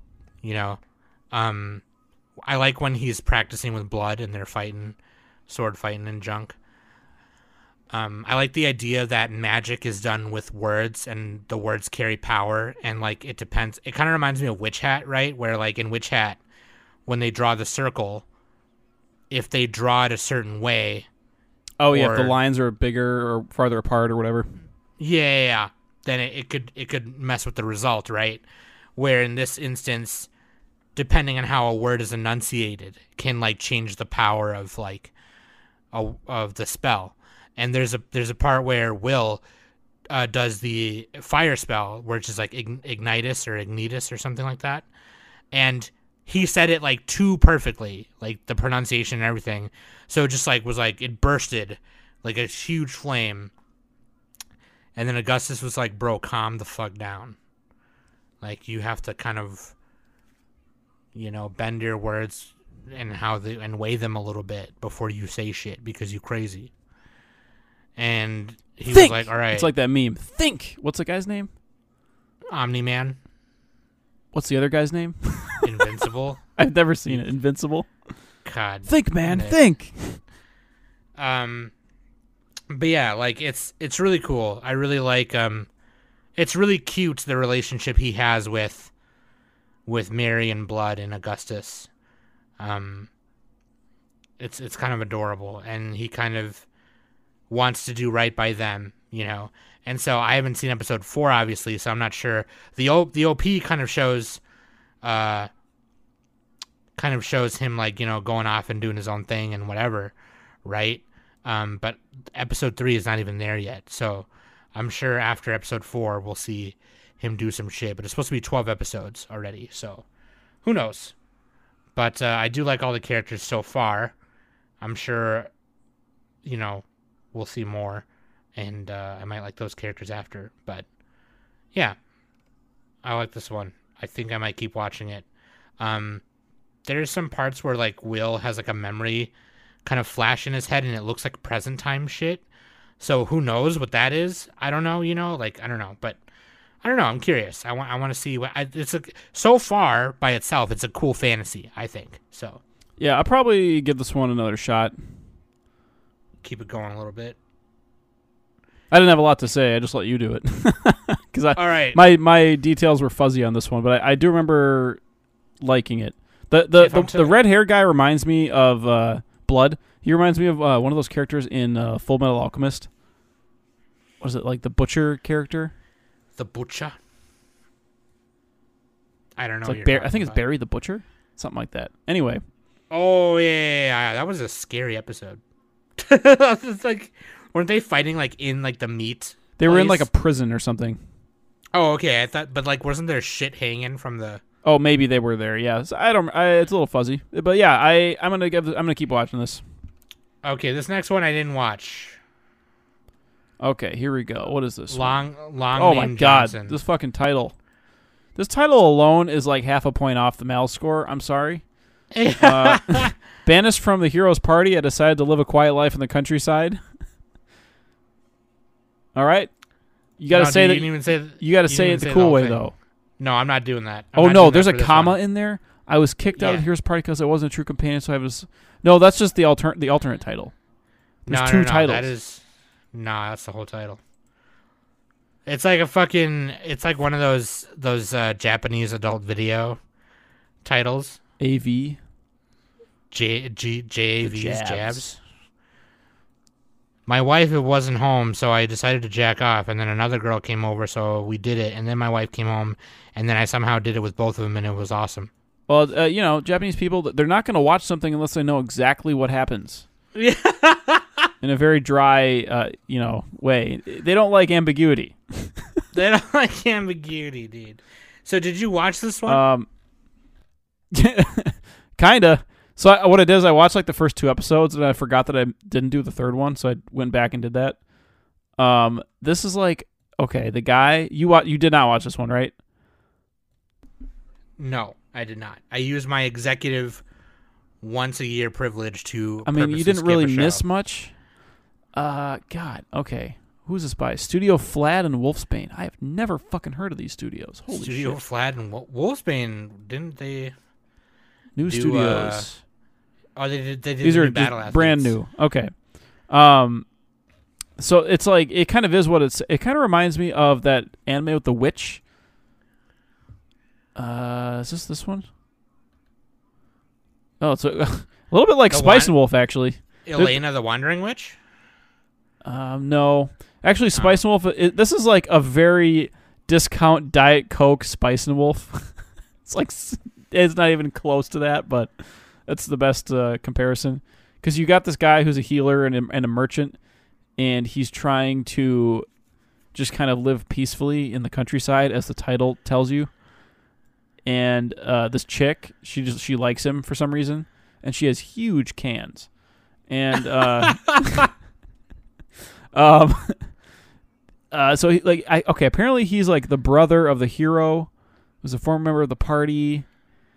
I like when he's practicing with blood and they're sword fighting and junk. I like the idea that magic is done with words and the words carry power, and like it depends. It kind of reminds me of Witch Hat, right? Where like in Witch Hat, when they draw the circle, if they draw it a certain way. Oh yeah, if the lines are bigger or farther apart or whatever. Yeah. Then it could mess with the result, right? Where in this instance, depending on how a word is enunciated, can like change the power of like of the spell. And there's a part where Will does the fire spell, which is like Ignitus or something like that, and he said it like too perfectly, like the pronunciation and everything. So it just like was like it bursted like a huge flame. And then Augustus was like, "Bro, calm the fuck down. Like you have to kind of, bend your words and weigh them a little bit before you say shit because you crazy." And he was like, "All right." It's like that meme. Think. What's the guy's name? Omni-Man. What's the other guy's name? Invincible. I've never seen it. Invincible. God. Think, man. Think. But yeah, like it's really cool. I really like it's really cute, the relationship he has with Mary and Blood and Augustus. It's kind of adorable, and he kind of wants to do right by them, And so I haven't seen episode 4, obviously, so I'm not sure. The OP kind of shows him like, going off and doing his own thing and whatever, right? But episode 3 is not even there yet, so I'm sure after episode 4 we'll see him do some shit. But it's supposed to be 12 episodes already, so who knows? But I do like all the characters so far. I'm sure, we'll see more, and I might like those characters after. But yeah, I like this one. I think I might keep watching it. There's some parts where like Will has like a memory kind of flash in his head, and it looks like present time shit. So who knows what that is? I don't know. I don't know, but I don't know. I'm curious. I want to see what so far by itself. It's a cool fantasy, I think. So yeah, I'll probably give this one another shot. Keep it going a little bit. I didn't have a lot to say. I just let you do it because all right. My details were fuzzy on this one, but I do remember liking it. The red hair guy reminds me of Blood. He reminds me of one of those characters in Full Metal Alchemist. What is it, like the Butcher character? The Butcher? I don't know. It's like I think it's Barry the Butcher, something like that. Anyway. Oh yeah. That was a scary episode. It's like, weren't they fighting like in like the meat? They were in like a prison or something. Oh, okay. I thought, but like, wasn't there shit hanging from the? Oh, maybe they were there. Yeah, so it's a little fuzzy, but yeah, I'm gonna keep watching this. Okay, this next one I didn't watch. Okay, here we go. What is this? Long. Oh my god, Johnson. This fucking title. This title alone is like half a point off the Mal score. I'm sorry. Banished from the hero's party, I decided to live a quiet life in the countryside. All right, you got to say that. You got to say it the cool way, though. No, I'm not doing that. Oh no, there's a comma in there. I was kicked out of the hero's party because I wasn't a true companion, so I was. No, that's just the alternate title. There's two titles. That's the whole title. It's like it's like one of those Japanese adult video titles. AV. JAV's jabs. My wife wasn't home, so I decided to jack off, and then another girl came over, so we did it, and then my wife came home, and then I somehow did it with both of them, and it was awesome. Well, Japanese people, they're not going to watch something unless they know exactly what happens. Yeah. in a very dry, way. They don't like ambiguity. They don't like ambiguity, dude. So did you watch this one? Kinda. So what I did is I watched like the first 2 episodes, and I forgot that I didn't do the third one, so I went back and did that. This is like, okay, the guy you did not watch this one, right? No, I did not. I use my executive once a year privilege to. I mean, you purposely didn't skip really a show. miss much. God, okay. Who's this by? Studio Flat and Wolfsbane. I have never fucking heard of these studios. Holy Studio shit. Flat and Wolfsbane, didn't they? New do, studios. Oh, they did. They did These the are new Battle just brand Athletes. new. Okay. So it's like, it kind of is what it kind of reminds me of that anime with the witch. Is this one? Oh, it's a little bit like The Spice one- and Wolf, actually. Elena the Wandering Witch. No. Actually, Spice and Wolf, this is like a very discount Diet Coke Spice and Wolf. It's like, it's not even close to that, but that's the best comparison. Because you got this guy who's a healer and a merchant, and he's trying to just kind of live peacefully in the countryside, as the title tells you. And this chick, she likes him for some reason, and she has huge cans. And so he, apparently he's like the brother of the hero, who's a former member of the party.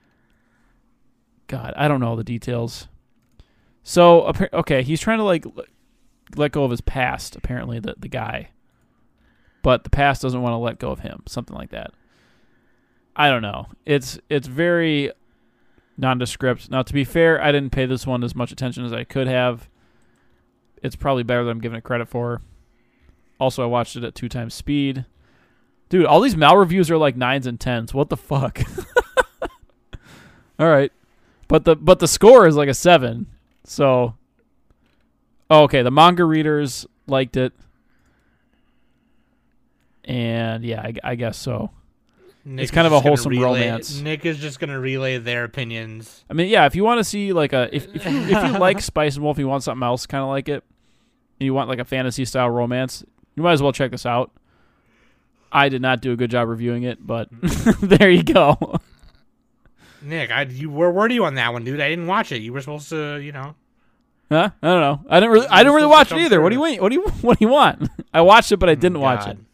God, I don't know the details. So he's trying to like let go of his past. Apparently, the guy, but the past doesn't want to let go of him. Something like that. I don't know. It's very nondescript. Now, to be fair, I didn't pay this one as much attention as I could have. It's probably better than I'm giving it credit for. Also, I watched it at 2 times speed. Dude, all these Mal reviews are like 9s and 10s. What the fuck? All right. But the score is like a 7. So, okay, the manga readers liked it. And yeah, I guess so. Nick It's kind is of a just gonna wholesome relay- romance. Nick is just going to relay their opinions. I mean, yeah, if you want to see like if you like Spice and Wolf, you want something else kind of like it, and you want like a fantasy style romance, you might as well check this out. I did not do a good job reviewing it, but there you go. Nick, where were you on that one, dude? I didn't watch it. You were supposed to, Huh? I don't know. I didn't really supposed to watch it come either. What do through. you want? What do you want? I watched it, but I didn't watch it.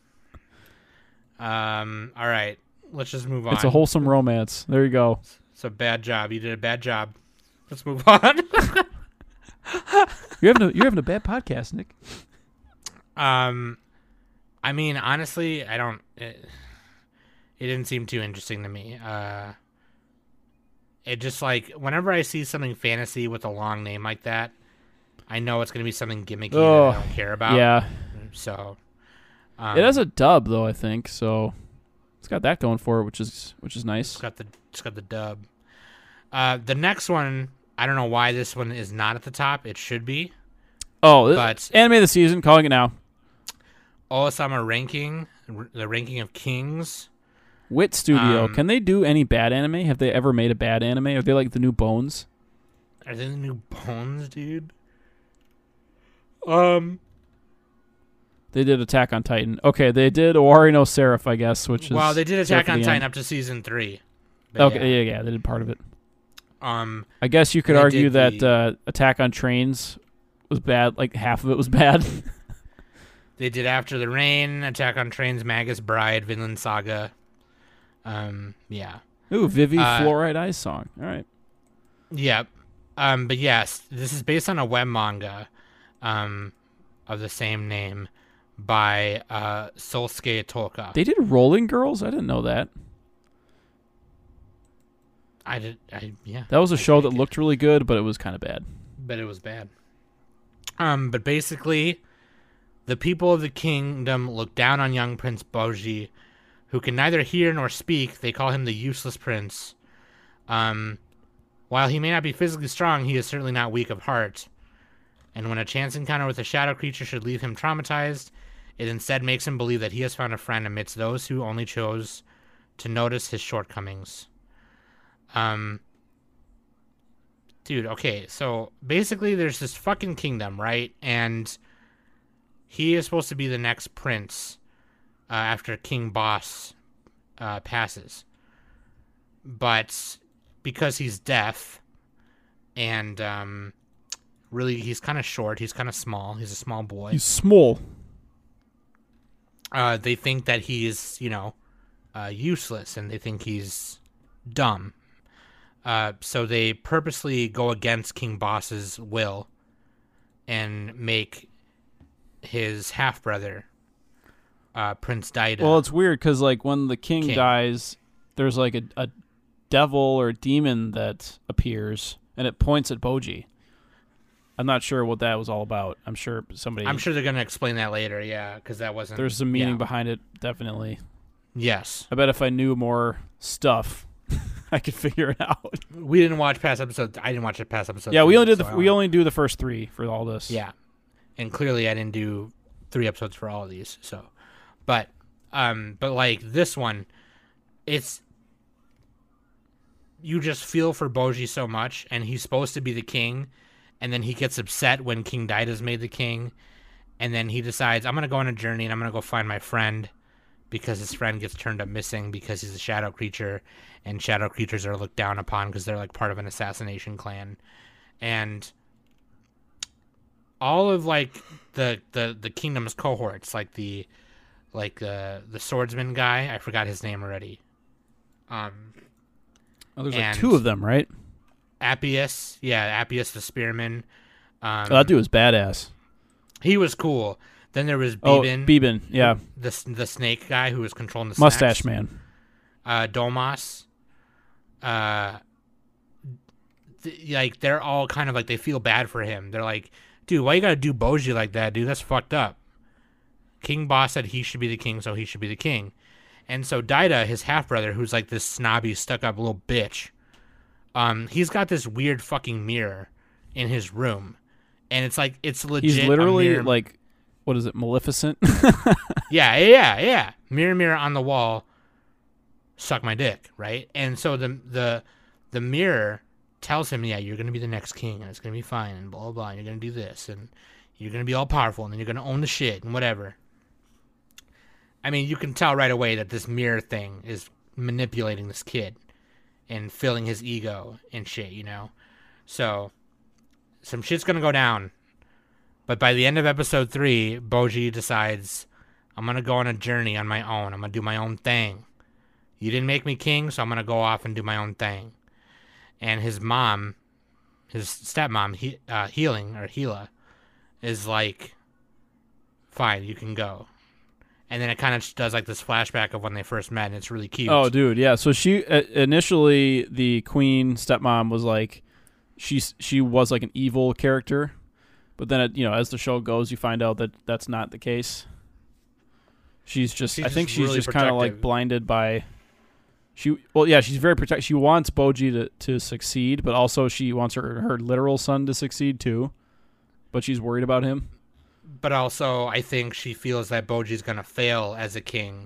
All right. Let's just move on. It's a wholesome romance. There you go. It's a bad job. You did a bad job. Let's move on. You're having a bad podcast, Nick. I mean, honestly, I don't. It didn't seem too interesting to me. It just like whenever I see something fantasy with a long name like that, I know it's gonna be something gimmicky that I don't care about. Yeah. So. It has a dub though, I think. So it's got that going for it, which is nice. It's got the dub. The next one, I don't know why this one is not at the top. It should be. Oh, But anime of the season, calling it now. Osama ranking, the ranking of kings. Wit Studio. Can they do any bad anime? Have they ever made a bad anime? Are they like the new Bones? Are they the new Bones, dude? They did Attack on Titan. Okay, they did Owari no Seraph, I guess, which is... Well, they did Attack Seraph at on the Titan end. up to season 3. But Okay, yeah, they did part of it. I I guess you could They argue did that Attack on Trains was bad. Like, half of it was bad. They did After the Rain, Attack on Trains, Magus Bride, Vinland Saga. Yeah. Ooh, Vivi Fluoride Eyes song. All right. Yep. But yes, this is based on a web manga of the same name by Solsuke Toka. They did Rolling Girls? I didn't know that. Yeah. That was a show that looked really good, but it was kind of bad. But it was bad. But basically, the people of the kingdom look down on young Prince Boji, who can neither hear nor speak. They call him the useless prince. While he may not be physically strong, he is certainly not weak of heart. And when a chance encounter with a shadow creature should leave him traumatized, it instead makes him believe that he has found a friend amidst those who only chose to notice his shortcomings. Dude, okay, so basically there's this fucking kingdom, right? And he is supposed to be the next prince after King Boss passes. But because he's deaf and really he's kind of short, he's kind of small, he's a small boy. He's small. They think that he's, useless, and they think he's dumb. So they purposely go against King Boss's will and make his half-brother, Prince Daida. Well, it's weird because, like, when the king dies, there's, like, a devil or demon that appears, and it points at Boji. I'm not sure what that was all about. I'm sure they're going to explain that later, yeah, because that wasn't... There's some meaning behind it, definitely. Yes. I bet if I knew more stuff, I could figure it out. We didn't watch past episodes. I didn't watch the past episodes. Yeah, we only do the first 3 for all this. Yeah, and clearly I didn't do 3 episodes for all of these. So, but like this one, you just feel for Boji so much, and he's supposed to be the king, and then he gets upset when King Daida's made the king, and then he decides, I'm gonna go on a journey and I'm gonna go find my friend, because his friend gets turned up missing because he's a shadow creature, and shadow creatures are looked down upon because they're like part of an assassination clan. And all of like the kingdom's cohorts, like the swordsman guy, I forgot his name already. There's like 2 of them, right? Appius the spearman. That dude was badass. He was cool. Then there was Beeben. Oh, Beeben, yeah. The snake guy who was controlling the Mustache snacks. Man. Domas. Like, they're all kind of like, they feel bad for him. They're like, dude, why you gotta do Boji like that, dude? That's fucked up. King Boss said he should be the king, so he should be the king. And so Daida, his half-brother, who's like this snobby, stuck-up little bitch, he's got this weird fucking mirror in his room. And it's like, it's legit. He's literally like, what is it, Maleficent? Yeah. Mirror on the wall, suck my dick, right? And so the mirror tells him, yeah, you're going to be the next king, and it's going to be fine, and blah, blah, blah, and you're going to do this, and you're going to be all powerful, and then you're going to own the shit, and whatever. I mean, you can tell right away that this mirror thing is manipulating this kid and filling his ego and shit, So, some shit's going to go down. But by the end of episode 3, Boji decides, I'm going to go on a journey on my own. I'm going to do my own thing. You didn't make me king, so I'm going to go off and do my own thing. And his mom, his stepmom, Hila, is like, fine, you can go. And then it kind of does like this flashback of when they first met, and it's really cute. Oh, dude, yeah. So she, initially, the queen stepmom was like, she was like an evil character. But then, as the show goes, you find out that that's not the case. I think she's really just kind of like blinded by. She's very protective. She wants Boji to succeed, but also she wants her literal son to succeed too. But she's worried about him. But also, I think she feels that Boji's going to fail as a king,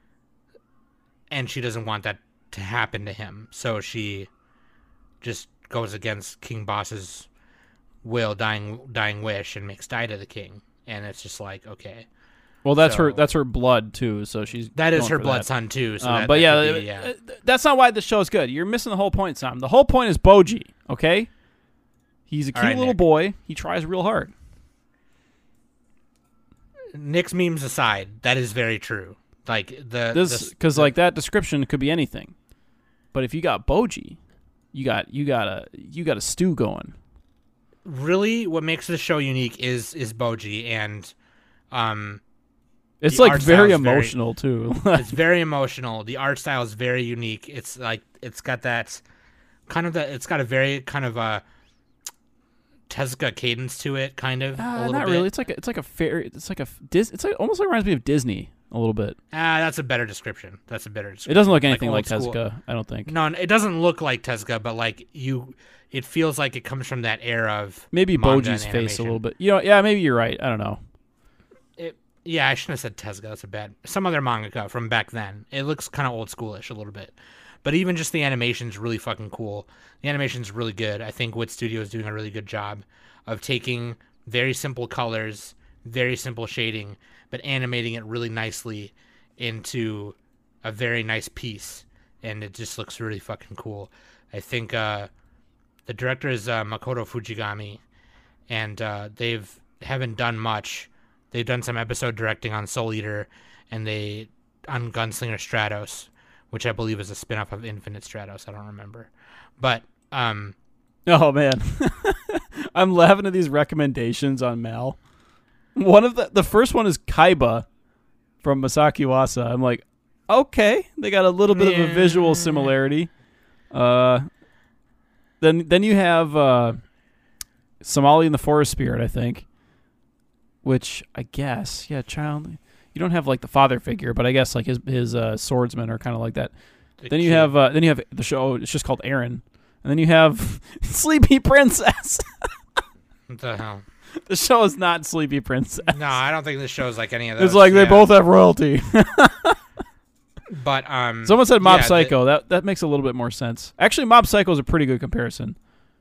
and she doesn't want that to happen to him. So she just goes against King Boss's will, dying wish, and makes Daida the king. And it's just like, okay. Well, that's her blood too. So that is her blood son too. So that's not why the show's good. You're missing the whole point, Sam. The whole point is Boji. Okay, he's a cute little boy. He tries real hard. Nick's memes aside, that is very true. Like because that description could be anything, but if you got Boji, you got a stew going. Really, what makes this show unique is Boji, and it's like very emotional too. It's very emotional. The art style is very unique. It's like it's got that kind of it's got a very kind of a Tezuka cadence to it, kind of. A little not bit. Really. It's like almost like reminds me of Disney a little bit. That's a better description. It doesn't look anything like Tezuka, I don't think. No, it doesn't look like Tezuka, but like it feels like it comes from that era of maybe Boji's face a little bit. Yeah, maybe you're right. I don't know. I shouldn't have said Tezuka. That's some other mangaka from back then. It looks kind of old schoolish a little bit, But even just the animation's really fucking cool. The animation's really good. I think Wit Studio is doing a really good job of taking very simple colors, very simple shading, but animating it really nicely into a very nice piece, and it just looks really fucking cool. I think the director is Makoto Fujigami, and they haven't done much. They've done some episode directing on Soul Eater, and on Gunslinger Stratos, which I believe is a spin-off of Infinite Stratos. I don't remember, but oh man, I'm laughing at these recommendations on Mal. One of the first one is Kaiba from Masaki Uasa. I'm like, okay, they got a little bit of a visual similarity. Then you have Somali and the Forest Spirit, I think, which I guess, yeah, child. You don't have like the father figure, but I guess like his swordsmen are kind of like that. Then you have the show. It's just called Aaron, and then you have Sleepy Princess. What the hell? The show is not Sleepy Princess. No, I don't think this show's like any of those. It's like they both have royalty. But someone said Mob Psycho. That makes a little bit more sense. Actually, Mob Psycho is a pretty good comparison.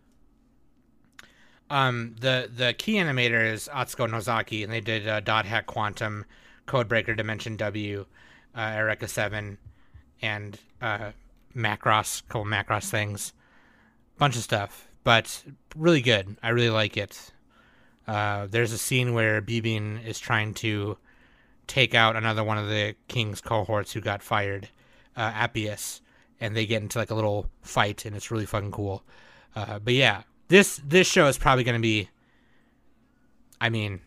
The key animator is Atsuko Nozaki, and they did Dot Hack Quantum, Codebreaker, Dimension W, Eureka 7, and Macross, couple Macross things. Bunch of stuff, but really good. I really like it. There's a scene where Bibin is trying to take out another one of the king's cohorts who got fired, Appius, and they get into like a little fight, and it's really fucking cool. But yeah, this show is probably going to be, I mean,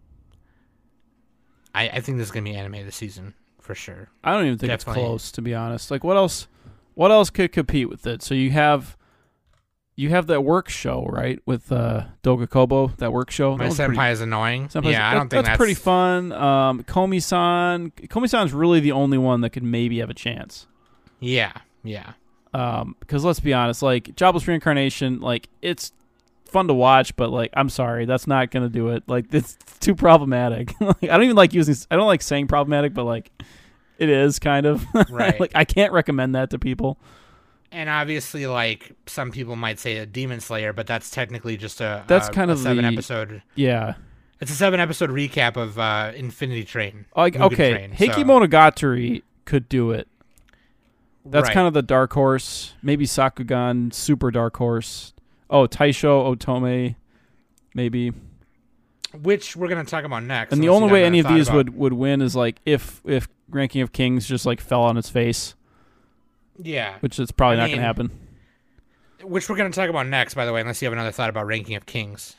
I think this is going to be anime this season for sure. I don't even think it's close, to be honest. Like, what else could compete with it? So you have that work show, right, with Doga Kobo, that work show. My senpai is annoying. I don't think that's pretty fun. Komi-san's really the only one that could maybe have a chance. Yeah. Because let's be honest, like Jobless Reincarnation, like it's fun to watch, but like I'm sorry, that's not gonna do it. Like it's too problematic. Like, I don't like saying problematic, but like it is kind of right. Like I can't recommend that to people. And obviously, like some people might say a Demon Slayer, but that's technically just a 7-episode. Yeah, it's a 7-episode recap of Infinity Train. Like Mugen okay, Train, Heike Monogatari could do it. That's right. kind of the dark horse. Maybe Sakugan, super dark horse. Oh, Taisho Otome, maybe. Which we're gonna talk about next. And the only way any of these would win is like if Ranking of Kings just like fell on its face. Yeah. Which is probably not going to happen. Which we're going to talk about next, by the way, unless you have another thought about Ranking of Kings.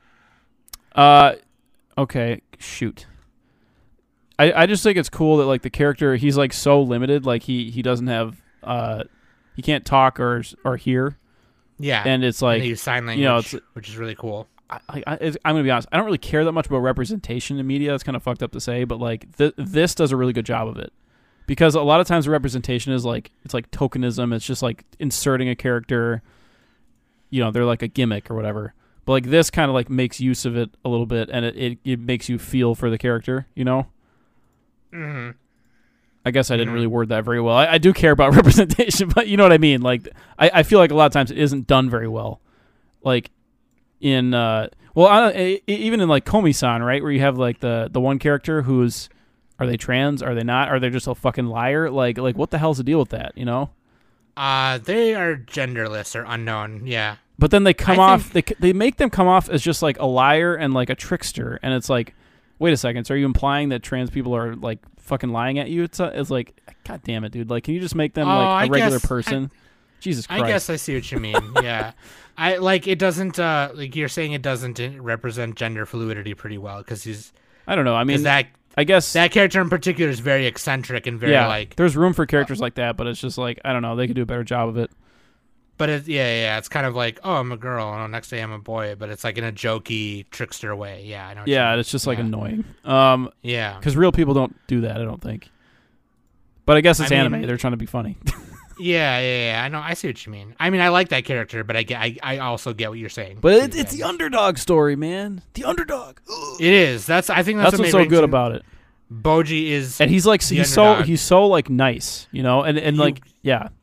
Okay, shoot. I just think it's cool that like the character, he's like so limited, like he doesn't have he can't talk or hear. Yeah. And it's like, and they use sign language, which is really cool. I'm going to be honest, I don't really care that much about representation in media. That's kind of fucked up to say, but like this does a really good job of it. Because a lot of times the representation is like, it's like tokenism. It's just like inserting a character, they're like a gimmick or whatever. But like this kind of like makes use of it a little bit, and it makes you feel for the character, Mm-hmm. I guess I didn't really word that very well. I do care about representation, but you know what I mean? Like, I feel like a lot of times it isn't done very well. Like in, even in like Komi-san, right? Where you have like the one character who's, are they trans? Are they not? Are they just a fucking liar? Like what the hell's the deal with that? They are genderless or unknown. Yeah. But then they come off. They make them come off as just like a liar and like a trickster, and it's like, wait a second. So are you implying that trans people are like fucking lying at you? It's like, god damn it, dude. Like, can you just make them like a regular person? Jesus Christ. I guess I see what you mean. Yeah. It doesn't. Like you're saying, it doesn't represent gender fluidity pretty well because he's. I don't know. I mean, I guess that character in particular is very eccentric and very there's room for characters like that, but it's just like, I don't know, they could do a better job of it. But it's kind of like, oh, I'm a girl, and next day I'm a boy, but it's like in a jokey trickster way. Yeah, I know. Yeah, it's just like annoying. Yeah, because real people don't do that, I don't think. But I guess it's anime; they're trying to be funny. Yeah. I know. I see what you mean. I mean, I like that character, but I also get what you're saying. But it's the underdog story, man. The underdog. It is. I think that's what's so good about it. Boji is, and he's like he's so like nice, and like yeah.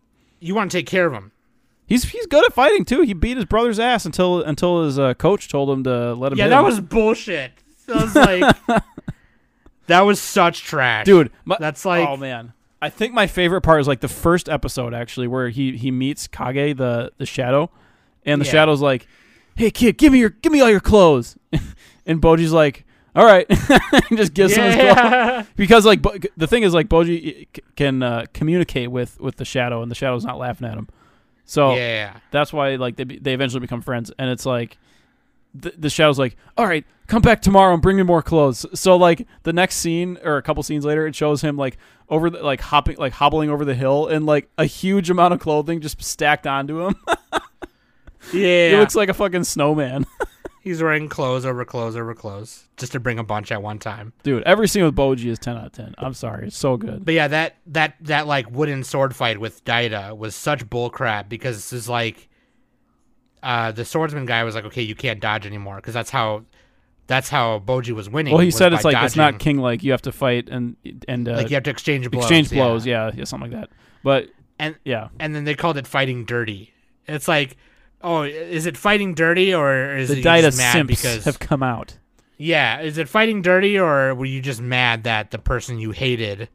you want to take care of him. He's good at fighting too. He beat his brother's ass until his coach told him to let him. Yeah, hit that him. was bullshit. That was like, that was such trash, dude. That's like, oh man. I think my favorite part is like the first episode actually, where he meets Kage the shadow, and the shadow's like, "Hey kid, give me all your clothes," and Boji's like, "All right," and just gives him his clothes because like the thing is like Boji can communicate with the shadow, and the shadow's not laughing at him. So that's why like they eventually become friends, and it's like the shadow's like, all right, come back tomorrow and bring me more clothes. So like the next scene or a couple scenes later, it shows him like hobbling over the hill, and like a huge amount of clothing just stacked onto him. Yeah, he looks like a fucking snowman. He's wearing clothes over clothes over clothes just to bring a bunch at one time. Dude, every scene with Boji is 10 out of 10. I'm sorry, it's so good. But yeah, that like wooden sword fight with Daida was such bullcrap, because this is like, the swordsman guy was like, okay, you can't dodge anymore, because that's how Boji was winning. Well, he said it's like dodging. It's not king like you have to fight and like you have to exchange blows. Yeah, something like that. But and yeah, and then they called it fighting dirty. It's like, oh, is it fighing dirty, or is the it Daida just mad simps because have come out? Yeah, is it fighting dirty, or were you just mad that the person you hated,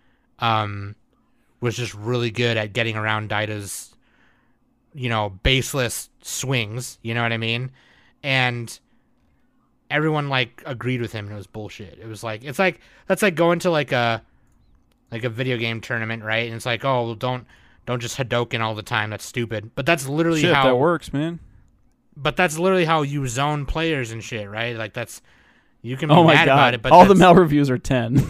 was just really good at getting around Daida's, baseless swings? You know what I mean? And everyone like agreed with him, and it was bullshit. It was like, that's like going to like a video game tournament, right? And it's like, oh, well, don't just Hadouken all the time. That's stupid. But that's literally how that works, man. But that's literally how you zone players and shit, right? Like that's, you can be oh my mad God. about it, but all the Mel reviews are 10.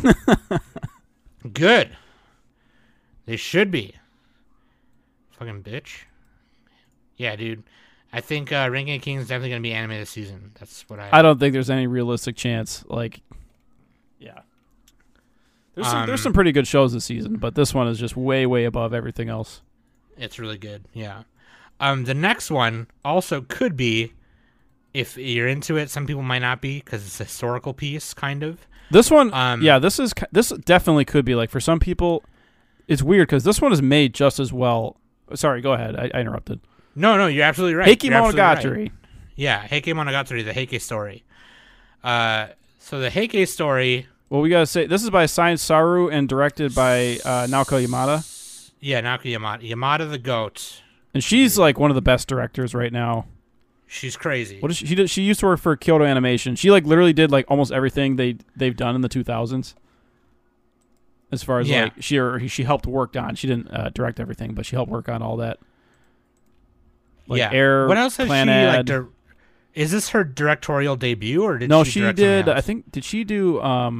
Good. They should be. Fucking bitch. Yeah, dude. I think Ranking of Kings is definitely going to be anime this season. That's what I don't think there's any realistic chance. Like, yeah. There's some pretty good shows this season, but this one is just way, way above everything else. It's really good, yeah. The next one also could be, if you're into it, some people might not be, because it's a historical piece, kind of. This one, this definitely could be, like, for some people, it's weird, because this one is made just as well. Sorry, go ahead. I interrupted. No, you're absolutely right. Heike Monogatari. Right. Yeah, Heike Monogatari, the Heike story. So the Heike story... Well, we gotta say, this is by Science Saru and directed by Naoko Yamada. Yeah, Naoko Yamada. Yamada the GOAT. And she's like one of the best directors right now. She's crazy. What is she did? She used to work for Kyoto Animation. She like literally did like almost everything they've done in the 2000s. As far as like she helped work on. She didn't direct everything, but she helped work on all that. Like Air. What else has Clanad. she like? Is this her directorial debut, or did no? She did. I think did she do?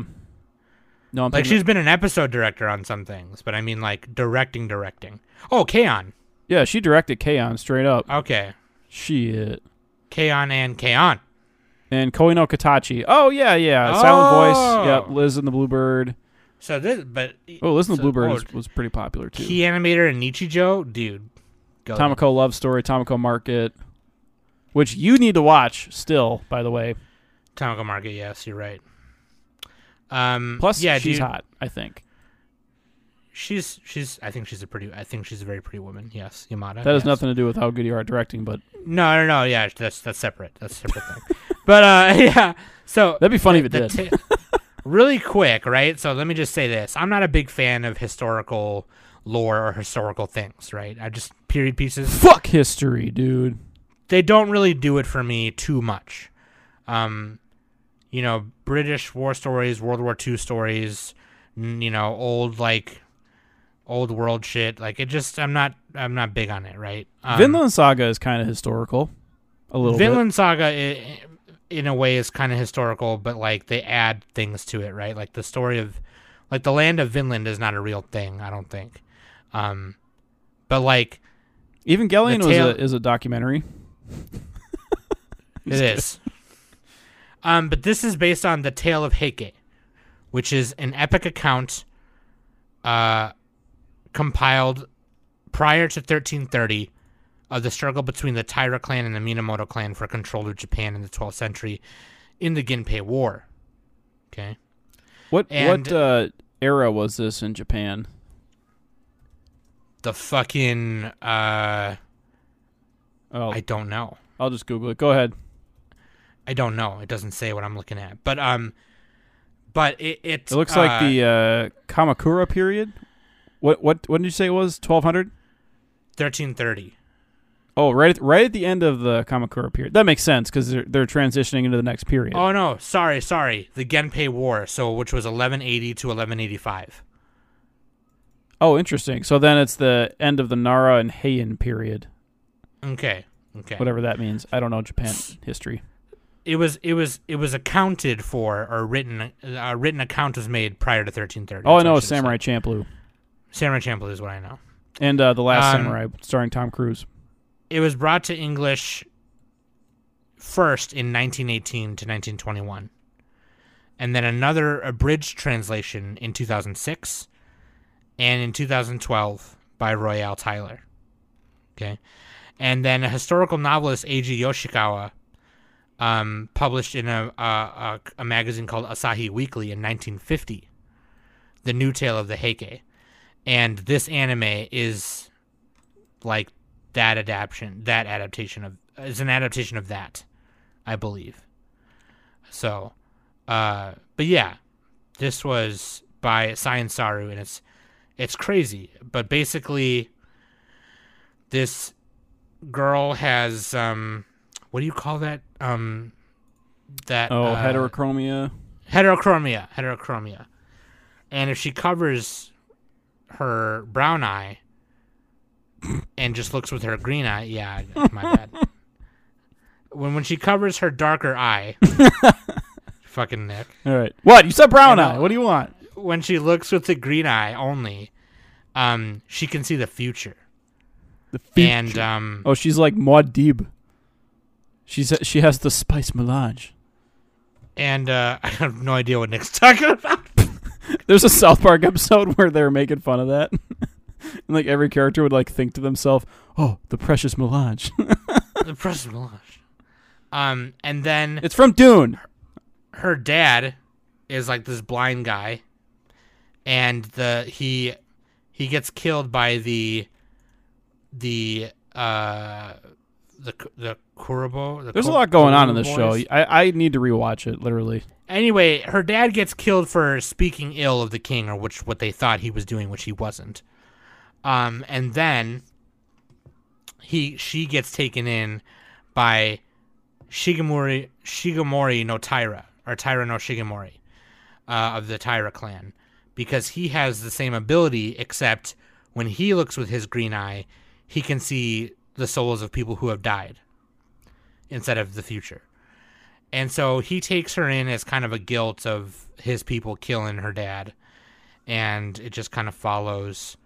No, I'm like she's been an episode director on some things, but I mean like directing. Oh, K-On! Yeah, she directed K-On! Straight up. Okay. Shit. K-On! And K-On! And Koi no Katachi. Oh yeah. Silent Voice. Yep. Liz and the Bluebird. So this, but Liz and the Bluebird was pretty popular too. Key Animator and Nichijou, dude. Tamako Love Story, Tamako Market, which you need to watch still, by the way. Tamako Market, yes, you're right. Plus, she's hot, I think. I think she's a very pretty woman. Yes, Yamada. That has nothing to do with how good you are at directing, but no. Yeah, that's separate. That's a separate thing. But yeah, so that'd be funny if it did. Really quick, right? So let me just say this: I'm not a big fan of historical lore or historical things, right? I just period pieces. Fuck history, dude. They don't really do it for me too much. British war stories, World War II stories, old world shit. Like it just, I'm not big on it, right? Vinland Saga is kind of historical, a little bit. Vinland Saga, in a way, is kind of historical, but like they add things to it, right? Like the story of, like the land of Vinland is not a real thing, I don't think. But like, Evangelion is a documentary. It is. But this is based on the Tale of Heike, which is an epic account compiled prior to 1330 of the struggle between the Taira clan and the Minamoto clan for control of Japan in the 12th century in the Ginpei War. Okay. What era was this in Japan? the fucking I Oh, don't know. I'll just Google it. Go ahead. I don't know. It doesn't say what I'm looking at. But It looks like the Kamakura period. What did you say it was? 1200? 1330. Oh, right at the end of the Kamakura period. That makes sense because they're transitioning into the next period. Oh no, sorry. The Genpei War, which was 1180 to 1185. Oh, interesting. So then it's the end of the Nara and Heian period. Okay. Whatever that means. I don't know Japan history. It was accounted for, or written account was made prior to 1330. All I know is Samurai Champloo. Samurai Champloo is what I know. And The Last Samurai, starring Tom Cruise. It was brought to English first in 1918 to 1921. And then another abridged translation in 2006 and in 2012 by Royale Tyler. Okay. And then a historical novelist, Eiji Yoshikawa, published in a magazine called Asahi Weekly in 1950, The New Tale of the Heike. And this anime is like that adaptation is an adaptation of that, I believe. So, but yeah, this was by Science Saru, and it's crazy. But basically, this girl has what do you call that? Heterochromia. Heterochromia. And if she covers her brown eye and just looks with her green eye, yeah, my bad. When she covers her darker eye, fucking Nick. All right. What? You said brown eye. What do you want? When she looks with the green eye only, she can see the future. The future. And she's like Muad'Dib. She has the spice melange. And I have no idea what Nick's talking about. There's a South Park episode where they were making fun of that. And like every character would like think to themselves, "Oh, the precious melange." The precious melange. And then it's from Dune. Her dad is like this blind guy, and he gets killed by the Kurobo. There's a lot going on in this show. I need to rewatch it, literally. Anyway, her dad gets killed for speaking ill of the king, or what they thought he was doing, which he wasn't. And then she gets taken in by Shigemori no Taira, or Taira no Shigemori, of the Taira clan, because he has the same ability, except when he looks with his green eye, he can see the souls of people who have died instead of the future. And so he takes her in as kind of a guilt of his people killing her dad, and it just kind of follows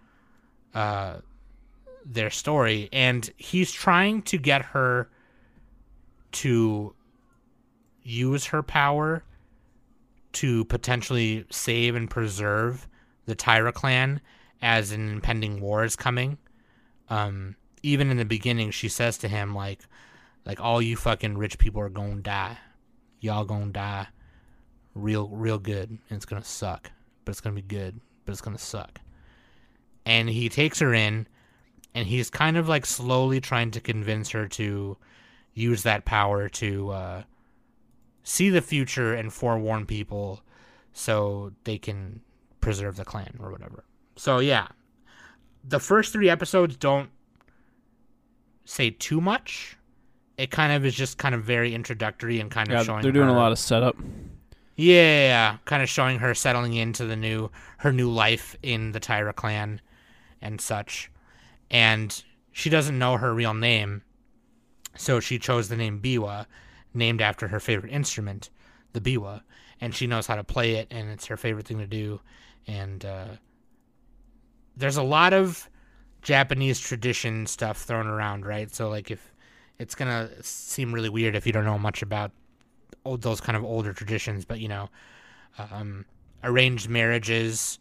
their story. And he's trying to get her to use her power to potentially save and preserve the Taira clan as an impending war is coming. Even in the beginning, she says to him, like all you fucking rich people are gonna die. Y'all gonna die real good, and it's gonna suck. But it's gonna be good, but it's gonna suck. And he takes her in, and he's kind of like slowly trying to convince her to use that power to see the future and forewarn people so they can preserve the clan or whatever. So yeah, the first 3 episodes don't say too much. It kind of is just kind of very introductory and kind of showing they're doing her, a lot of setup. Yeah, kind of showing her settling into her new life in the Taira clan and such. And she doesn't know her real name, so she chose the name Biwa, named after her favorite instrument, the biwa, and she knows how to play it, and it's her favorite thing to do. And there's a lot of Japanese tradition stuff thrown around, right? So like, if it's gonna seem really weird if you don't know much about those kind of older traditions, but arranged marriages,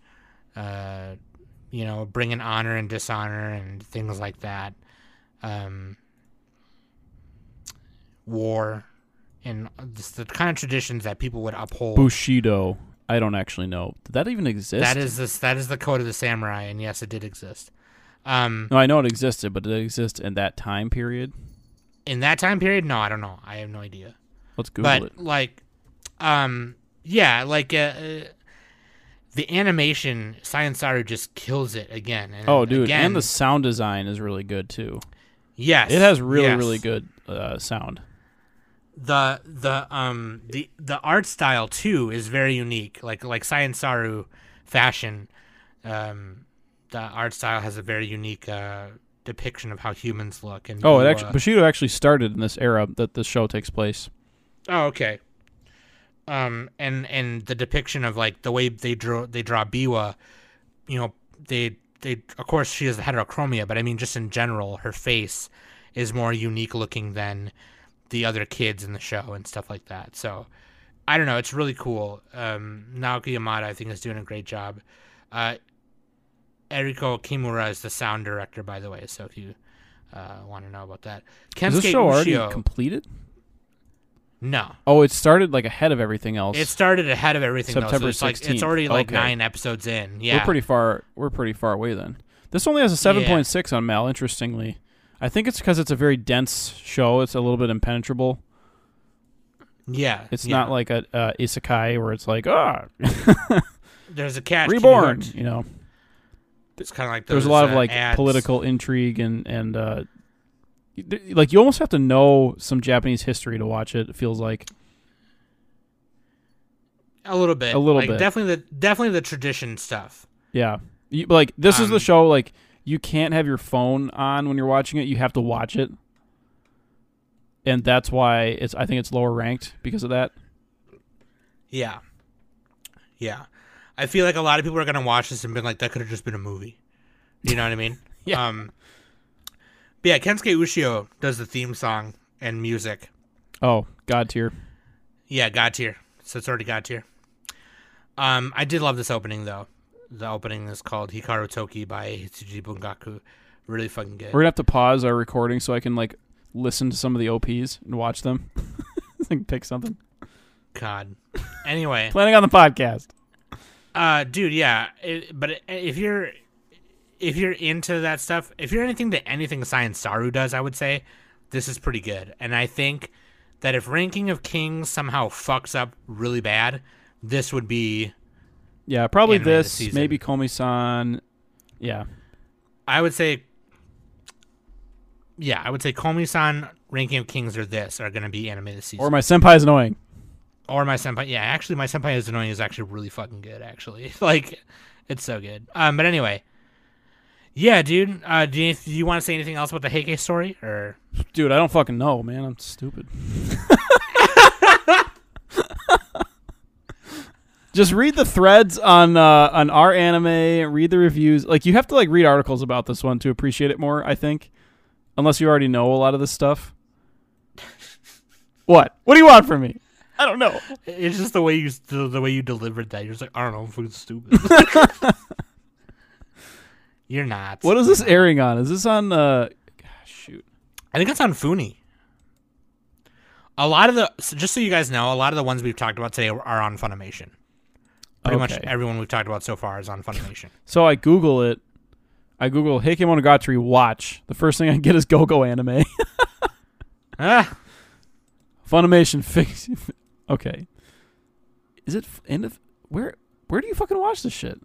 bringing honor and dishonor and things like that, war, and just the kind of traditions that people would uphold. Bushido. I don't actually know. Did that even exist? That is the code of the samurai, and yes, it did exist. No, I know it existed, but did it exist in that time period? In that time period, no, I don't know. I have no idea. Let's Google it. But like, yeah, like the animation, Science Saru just kills it again. And Oh, dude, again, and the sound design is really good too. yes, It has really, yes. really good sound. The art style too is very unique. Like Science Saru fashion, the art style has a very unique depiction of how humans look. And Oh, it actually Bushido actually started in this era that the show takes place. Oh, okay. And the depiction of like the way they draw Biwa, you know, they of course she has the heterochromia, but I mean just in general, her face is more unique looking than the other kids in the show and stuff like that. So I don't know, it's really cool. Naoki Yamada I think is doing a great job. Eriko Kimura is the sound director, by the way. So if you want to know about that, Kensuke Is this show already Ushio- completed? No. Oh, it started like ahead of everything else. It started ahead of everything. September though, so it's 16th. It's already like Okay. 9 episodes in. Yeah, We're pretty far away then. This only has a 7.6 on Mal. Interestingly, I think it's because it's a very dense show. It's a little bit impenetrable. Yeah, It's yeah. not like a isekai where it's like There's a cat reborn. You know, It's kind of like there's those, a lot of like ads. political intrigue and like you almost have to know some Japanese history to watch it. It feels like A little bit. A little like, bit. Definitely the tradition stuff. yeah, like this is the Um, show. Like you can't have your phone on when you're watching it. You have to watch it. And that's why I think it's lower ranked because of that. Yeah. Yeah. I feel like a lot of people are gonna watch this and be like, that could have just been a movie. You know what I mean? Yeah. But yeah, Kensuke Ushio does the theme song and music. Oh, God tier. Yeah, God tier. So it's already God tier. I did love this opening though. The opening is called Hikaru Toki by Hitsuji Bungaku. Really fucking good. We're gonna have to pause our recording so I can like listen to some of the OPs and watch them. Like pick something. God. Anyway, Planning on the podcast. dude, yeah. But if you're into that stuff, if you're anything Science Saru does, I would say this is pretty good. And I think that if Ranking of Kings somehow fucks up really bad, this would be. Yeah, probably Anime of the this. season. Maybe Komi-san. Yeah. I would say. Yeah, I would say Komi-san, Ranking of Kings, or this are going to be anime this season. Or my senpai's annoying. Or my senpai. Yeah, actually, my senpai is annoying is actually really fucking good. Actually, like, it's so good. But anyway, yeah, dude. Do you want to say anything else about the Heike story, or? Dude, I don't fucking know, man. I'm stupid. Just read the threads on our anime. Read the reviews. Like you have to like read articles about this one to appreciate it more. I think, unless you already know a lot of this stuff. What? What do you want from me? I don't know. It's just the way you delivered that. You're just like, I don't know, I'm fucking stupid. You're not. What is this airing on? Is this on? Shoot. I think it's on Funi. A lot of just so you guys know, a lot of the ones we've talked about today are on Funimation. Pretty much Okay. everyone we've talked about so far is on Funimation. So I Google it. I Google Heike Monogatari watch. The first thing I get is Go-Go anime. Ah, Funimation fix. Okay. Is it end of where? Where do you fucking watch this shit?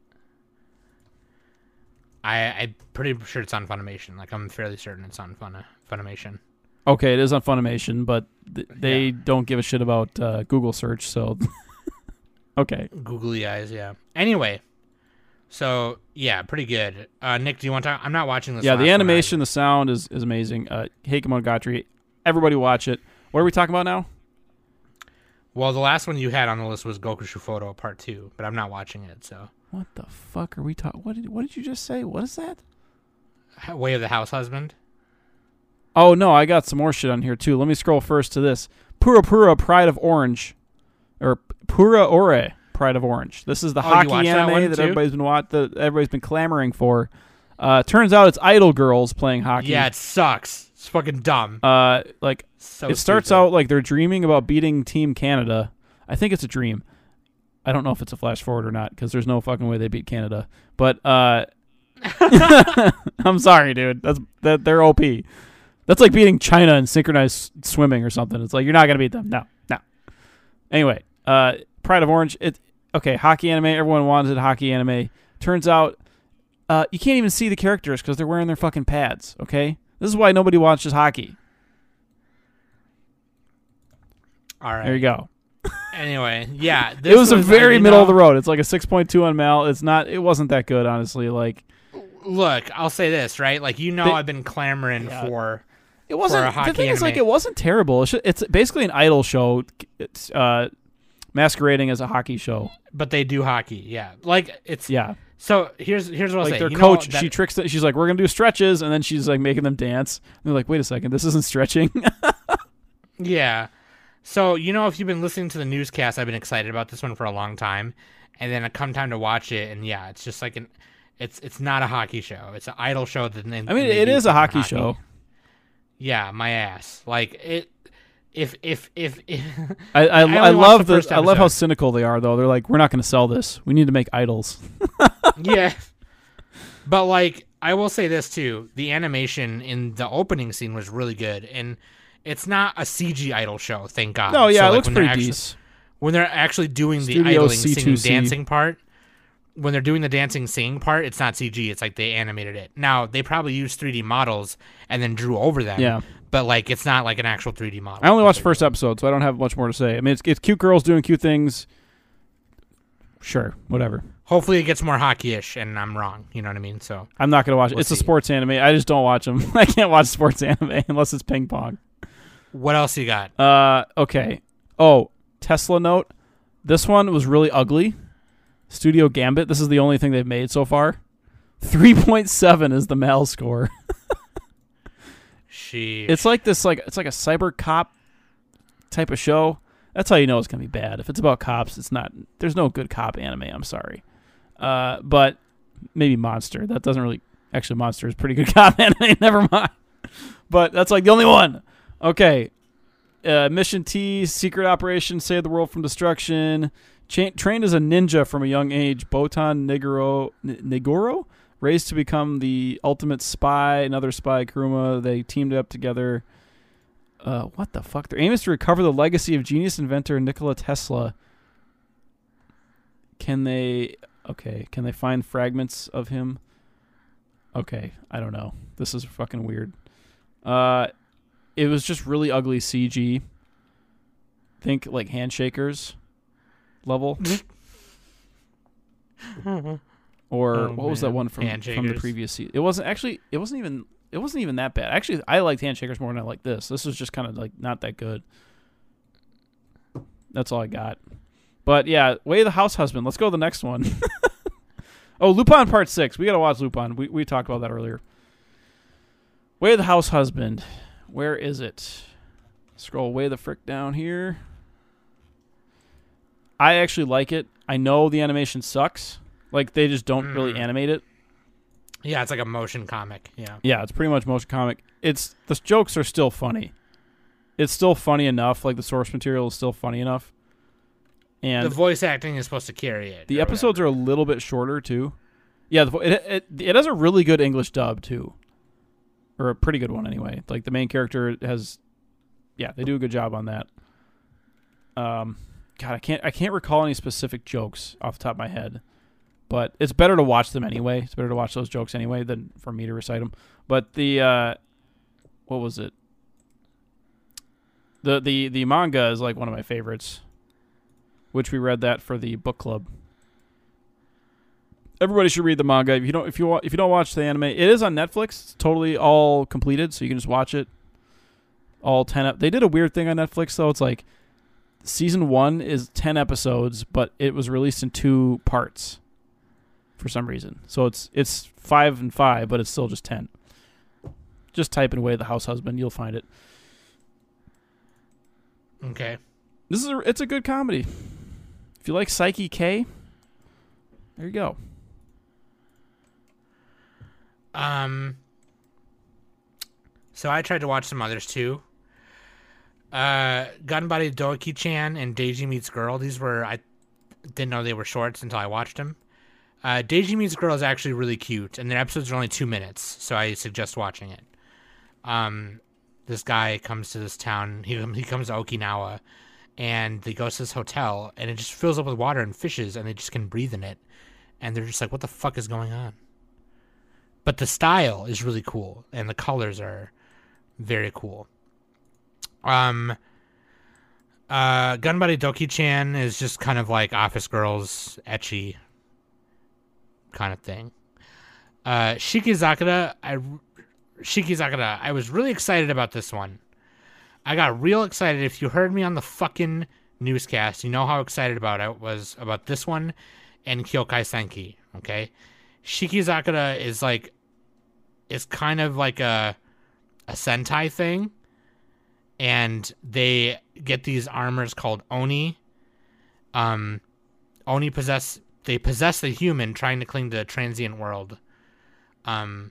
I'm pretty sure it's on Funimation. Like, I'm fairly certain it's on Funimation. Okay, it is on Funimation, but they Yeah. don't give a shit about Google search. So, okay. Googly eyes, yeah. Anyway, so yeah, pretty good. Nick, do you want to? I'm not watching this. Yeah, last the one. animation, the sound is amazing. Heike Monogatari. Everybody watch it. What are we talking about now? Well, the last one you had on the list was Goku Shufoto Part 2, but I'm not watching it. So, What the fuck are we talking? What did you just say? What is that? Way of the House Husband. Oh no, I got some more shit on here too. Let me scroll first to this. Pura Pura Pride of Orange, or Pura Ore Pride of Orange. This is the you hockey watched that anime one, that too? everybody's been clamoring for. Turns out it's idol girls playing hockey. Yeah, it sucks. It's fucking dumb. Like So it starts stupid. out like they're dreaming about beating Team Canada. I think it's a dream. I don't know if it's a flash forward or not because there's no fucking way they beat Canada. But I'm sorry, dude. They're OP. That's like beating China in synchronized swimming or something. It's like you're not gonna beat them. No. Anyway, Pride of Orange. Hockey anime. Everyone wanted hockey anime. Turns out, you can't even see the characters because they're wearing their fucking pads. Okay, this is why nobody watches hockey. All right. There you go. Anyway, yeah. It was a very middle of the road. It's like a 6.2 on Mal. It wasn't that good, honestly. Like, look, I'll say this, right? Like, I've been clamoring for. It wasn't. For a hockey the thing anime. is, like, it wasn't terrible. It's basically an idol show. It's masquerading as a hockey show. But they do hockey, yeah. Like it's So here's what I'll like say. Their coach, she tricks them. She's like, "We're gonna do stretches," and then she's like making them dance. And they're like, "Wait a second, this isn't stretching." Yeah. So if you've been listening to the newscast, I've been excited about this one for a long time, and then it come time to watch it, and it's just like it's not a hockey show. It's an idol show. It is a hockey show. Yeah, my ass. Like it. If I love how cynical they are, though. They're like, we're not going to sell this. We need to make idols. Yeah. But like, I will say this too: the animation in the opening scene was really good, and it's not a CG idol show. Thank God. No, yeah, so, it looks pretty decent. When they're actually doing Studio the idling, C2C. singing, dancing part, when they're doing the dancing, singing part, it's not CG. It's like they animated it. Now they probably used 3D models and then drew over them. Yeah. But like, it's not like an actual 3D model. I only watched the first episode, so I don't have much more to say. I mean, it's cute girls doing cute things. Sure, whatever. Hopefully, it gets more hockey-ish, and I'm wrong. You know what I mean? So I'm not gonna watch it. It's a sports anime. I just don't watch them. I can't watch sports anime unless it's ping pong. What else you got? Okay. Oh, Tesla Note. This one was really ugly. Studio Gambit. This is the only thing they've made so far. 3.7 is the Mal score. It's like this, it's like a cyber cop type of show. That's how you know it's gonna be bad. If it's about cops, it's not. There's no good cop anime. I'm sorry, but maybe Monster. That doesn't really. Actually, Monster is pretty good cop anime. Never mind. But that's like the only one. Okay, Mission T, Secret Operation, Save the World from Destruction. Trained as a ninja from a young age, Botan Nigoro, raised to become the ultimate spy. Another spy, Kuruma. They teamed up together. What the fuck? Their aim is to recover the legacy of genius inventor Nikola Tesla. Can they find fragments of him? Okay, I don't know. This is fucking weird. It was just really ugly CG. Think like Handshakers level. Or what was that one from the previous season? It wasn't even that bad. Actually, I liked Handshakers more than I liked this. This was just kind of like not that good. That's all I got. But yeah, Way of the House Husband. Let's go to the next one. Oh, Lupin Part 6. We got to watch Lupin. We talked about that earlier. Way of the House Husband. Where is it? Scroll way the frick down here. I actually like it. I know the animation sucks. Like, they just don't really animate it. Yeah, it's like a motion comic. Yeah. Yeah, it's pretty much motion comic. The jokes are still funny. It's still funny enough. Like, the source material is still funny enough. And the voice acting is supposed to carry it. The episodes are a little bit shorter, too. Yeah, it has a really good English dub, too. Or a pretty good one, anyway. Like, the main character has... Yeah, they do a good job on that. God, I can't recall any specific jokes off the top of my head. But it's better to watch them anyway. It's better to watch those jokes anyway than for me to recite them. But the... what was it? The manga is like one of my favorites. Which we read that for the book club. Everybody should read the manga. If you don't watch the anime, it is on Netflix. It's totally all completed, so you can just watch it. All 10. They did a weird thing on Netflix though. It's like season 1 is 10 episodes, but it was released in 2 parts for some reason. So it's 5 and 5, but it's still just 10. Just type in Way the House Husband, you'll find it. Okay. It's a good comedy. If you like Psyche K, there you go. So I tried to watch some others too. Gunbody Doki-chan and Daisy Meets Girl. These were, I didn't know they were shorts until I watched them. Deji Meets Girl is actually really cute, and their episodes are only 2 minutes, so I suggest watching it. This guy comes to this town. He comes to Okinawa, and he goes to this hotel, and it just fills up with water and fishes, and they just can breathe in it. And they're just like, what the fuck is going on? But the style is really cool, and the colors are very cool. Gun Buddy Doki-chan is just kind of like Office Girls, ecchi kind of thing. Shikizakura, I was really excited about this one. I got real excited. If you heard me on the fucking newscast, you know how excited I was about this one and Kyokai Senki, okay? Shikizakura is kind of like a Sentai thing, and they get these armors called Oni. Oni possess the human trying to cling to the transient world. And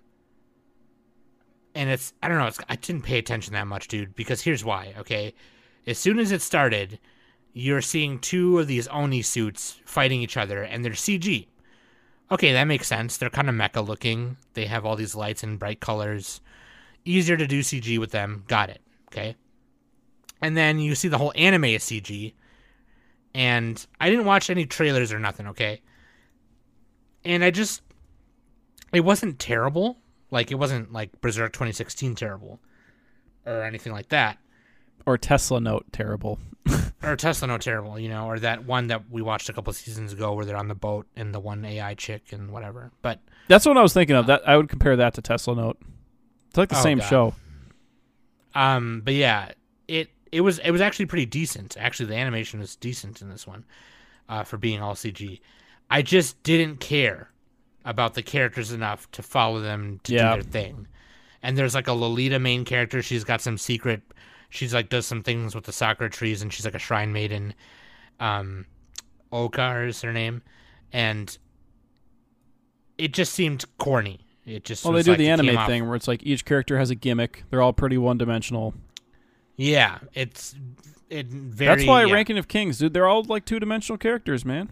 it's, I don't know, I didn't pay attention that much, dude, because here's why, okay? As soon as it started, you're seeing 2 of these Oni suits fighting each other, and they're CG. Okay, that makes sense. They're kind of mecha looking. They have all these lights and bright colors. Easier to do CG with them. Got it, okay? And then you see the whole anime is CG, and I didn't watch any trailers or nothing, okay? And it wasn't terrible. Like, it wasn't like Berserk 2016 terrible or anything like that. Or Tesla Note terrible. Or Tesla Note terrible, you know, or that one that we watched a couple seasons ago where they're on the boat and the one AI chick and whatever. But that's what I was thinking of. That I would compare that to Tesla Note. It's like the same show. But yeah, it was actually pretty decent. Actually, the animation was decent in this one, for being all CG. I just didn't care about the characters enough to follow them to do their thing. And there's like a Lolita main character. She's got some secret. She's like does some things with the sakura trees, and she's like a shrine maiden. Oka is her name, and it just seemed corny. It just they do the anime thing where it's like each character has a gimmick. They're all pretty one-dimensional. Yeah, That's why Ranking of Kings, dude. They're all like two-dimensional characters, man.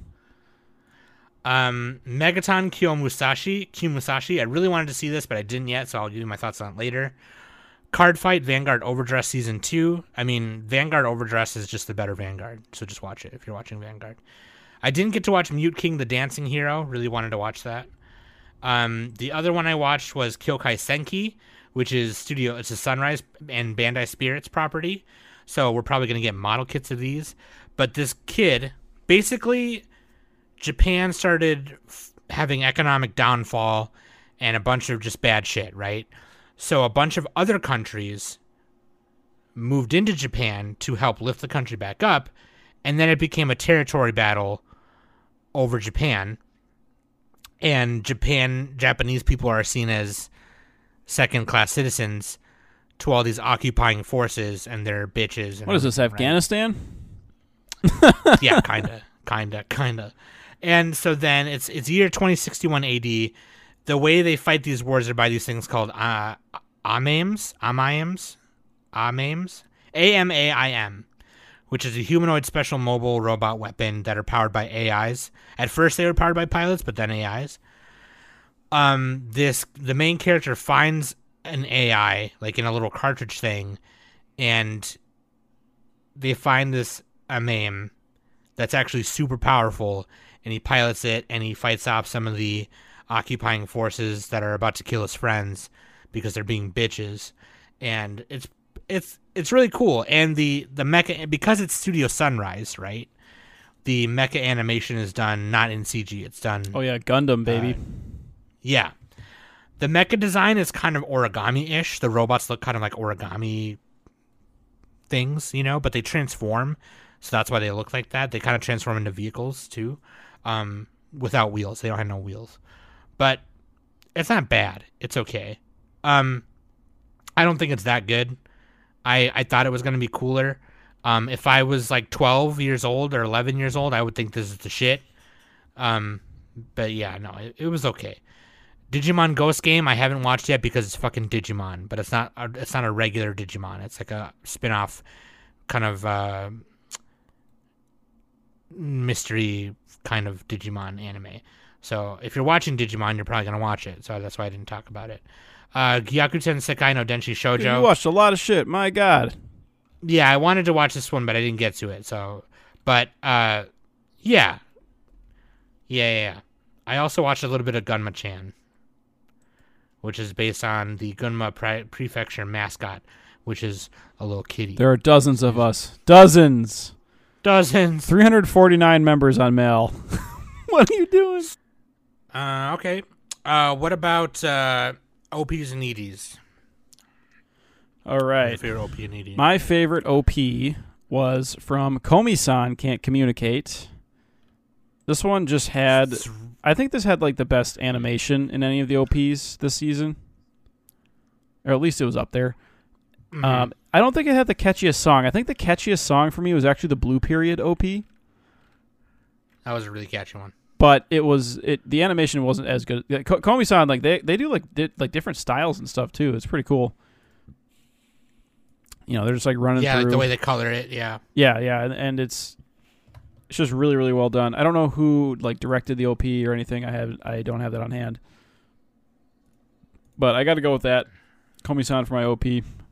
Megaton Kyomusashi. I really wanted to see this, but I didn't yet, so I'll give you my thoughts on it later. Card Fight Vanguard Overdress Season 2. I mean, Vanguard Overdress is just the better Vanguard, so just watch it if you're watching Vanguard. I didn't get to watch Mute King the Dancing Hero. Really wanted to watch that. The other one I watched was Kyokai Senki, which is it's a Sunrise and Bandai Spirits property, so we're probably going to get model kits of these. But this kid, basically, Japan started having economic downfall and a bunch of just bad shit, right? So a bunch of other countries moved into Japan to help lift the country back up, and then it became a territory battle over Japan. And Japanese people are seen as second-class citizens to all these occupying forces, and they're bitches. And what is this, Afghanistan? Right? Yeah, kinda. And so then it's year 2061 AD. The way they fight these wars are by these things called AMAIMs, AMAIM, which is a humanoid special mobile robot weapon that are powered by AIs. At first they were powered by pilots, but then AIs. The main character finds an AI, like in a little cartridge thing, and they find this AMAIM that's actually super powerful, and he pilots it, and he fights off some of the occupying forces that are about to kill his friends because they're being bitches. And it's really cool. And the mecha, because it's Studio Sunrise, right? The mecha animation is done not in CG. It's done. Oh yeah, Gundam, baby. Yeah. The mecha design is kind of origami-ish. The robots look kind of like origami things, you know, but they transform. So that's why they look like that. They kind of transform into vehicles too, without wheels. They don't have no wheels. But it's not bad. It's okay. I don't think it's that good. I thought it was going to be cooler. If I was like 12 years old or 11 years old, I would think this is the shit. But yeah, no, it was okay. Digimon Ghost Game I haven't watched yet because it's fucking Digimon, but it's not a regular Digimon. It's like a spin-off kind of mystery kind of Digimon anime. So if you're watching Digimon, you're probably gonna watch it. So that's why I didn't talk about it. Gyakuten Sekai no Denshi Shoujo. Dude, you watched a lot of shit. My God. Yeah, I wanted to watch this one, but I didn't get to it. So, but yeah. I also watched a little bit of Gunma-chan, which is based on the Gunma Prefecture mascot, which is a little kitty. There are dozens of us. Dozens. 349 members on Mail. What are you doing? Okay. What about OPs and EDs? All right. Your favorite OP and ED? My favorite OP was from Komi-san Can't Communicate. This one just had... I think this had like the best animation in any of the OPs this season. Or at least it was up there. Mm-hmm. I don't think it had the catchiest song. I think the catchiest song for me was actually the Blue Period OP. That was a really catchy one. But the animation wasn't as good. Komi-san, like they do like different styles and stuff too. It's pretty cool. You know, they're just like running through. Yeah, like the way they color it, yeah. Yeah, and it's just really, really well done. I don't know who like directed the OP or anything. I don't have that on hand. But I got to go with that. Komi-san for my OP.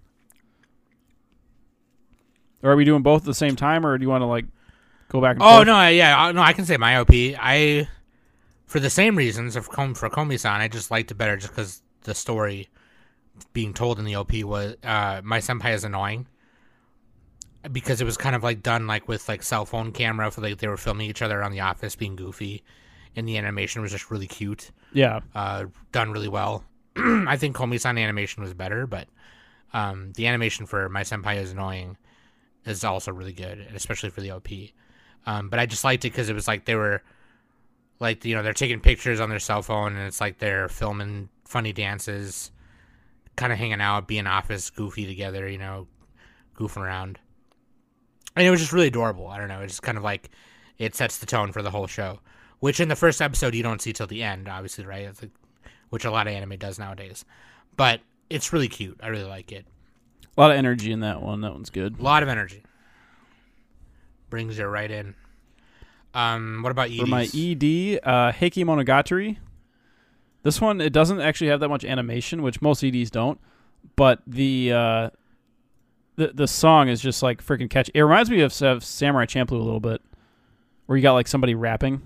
Or are we doing both at the same time, or do you want to like go back and forth? Oh, no, yeah. No, I can say my OP. For the same reasons for Komi-san, I just liked it better just because the story being told in the OP was My Senpai is Annoying. Because it was kind of like done like with like cell phone camera for like they were filming each other around the office being goofy. And the animation was just really cute. Yeah. Done really well. I think Komi-san animation was better, but the animation for My Senpai is Annoying is also really good, especially for the OP. But I just liked it because it was like they were, like, you know, they're taking pictures on their cell phone, and it's like they're filming funny dances, kind of hanging out, being office goofy together, you know, goofing around. And it was just really adorable. I don't know. It's just kind of like it sets the tone for the whole show, which in the first episode you don't see till the end, obviously, right? It's like, which a lot of anime does nowadays. But it's really cute. I really like it. A lot of energy in that one. That one's good. A lot of energy. Brings you right in. What about EDs? For my ED, Heiki Monogatari. This one, it doesn't actually have that much animation, which most EDs don't. But the song is just like freaking catchy. It reminds me of Samurai Champloo a little bit, where you got like somebody rapping.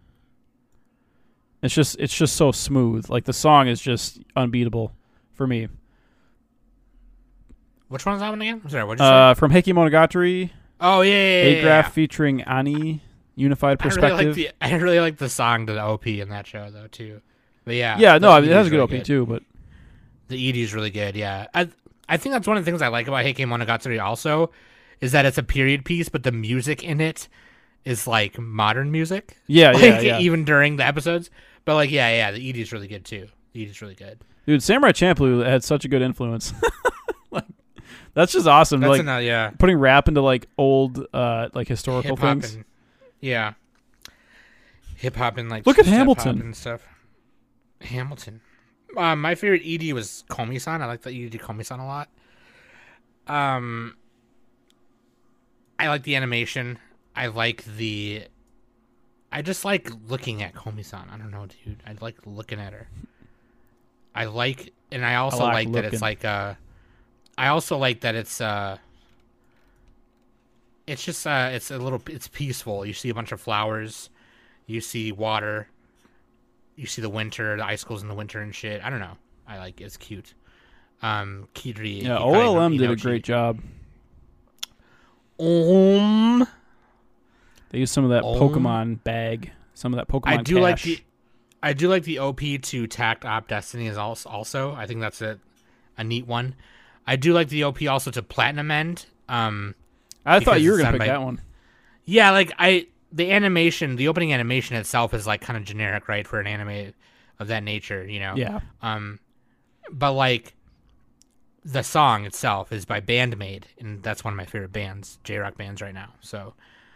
It's just so smooth. Like the song is just unbeatable for me. Which one's that one again? I'm sorry, what did you say? From Heiki Monogatari. Oh yeah. A-Graph featuring Ani, Unified Perspective. I really like the song to the OP in that show though too. But yeah. Yeah, no, I mean, it ED has is a good really OP too, but the ED is really good. Yeah, I think that's one of the things I like about Heike Monogatari also, is that it's a period piece, but the music in it is like modern music. Yeah, like, yeah. Even during the episodes, but like the ED is really good too. The ED is really good. Dude, Samurai Champloo had such a good influence. Like, that's just awesome. That's like putting rap into like old like historical hip-hop things. And, hip hop and like look at Hamilton and stuff. Hamilton. My favorite ED was Komi-san. I like that ED Komi-san a lot. I like the animation. I just like looking at Komi-san. I don't know, dude. I like looking at her. I also like that it's like I also like that it's just it's peaceful. You see a bunch of flowers, you see water, you see the winter, the icicles in the winter and shit. I don't know. I like it. It's cute. Kidri. Yeah, OLM did a great job. They used some of that Pokemon bag, some of that Pokemon cash. I do like the OP to Tact Op Destiny is also. I think that's a neat one. I do like the OP also to Platinum End. I thought you were gonna pick that one. Yeah, like the animation, the opening animation itself is like kind of generic, right, for an anime of that nature, you know. Yeah. But like the song itself is by Bandmade, and that's one of my favorite bands, J-rock bands right now. So,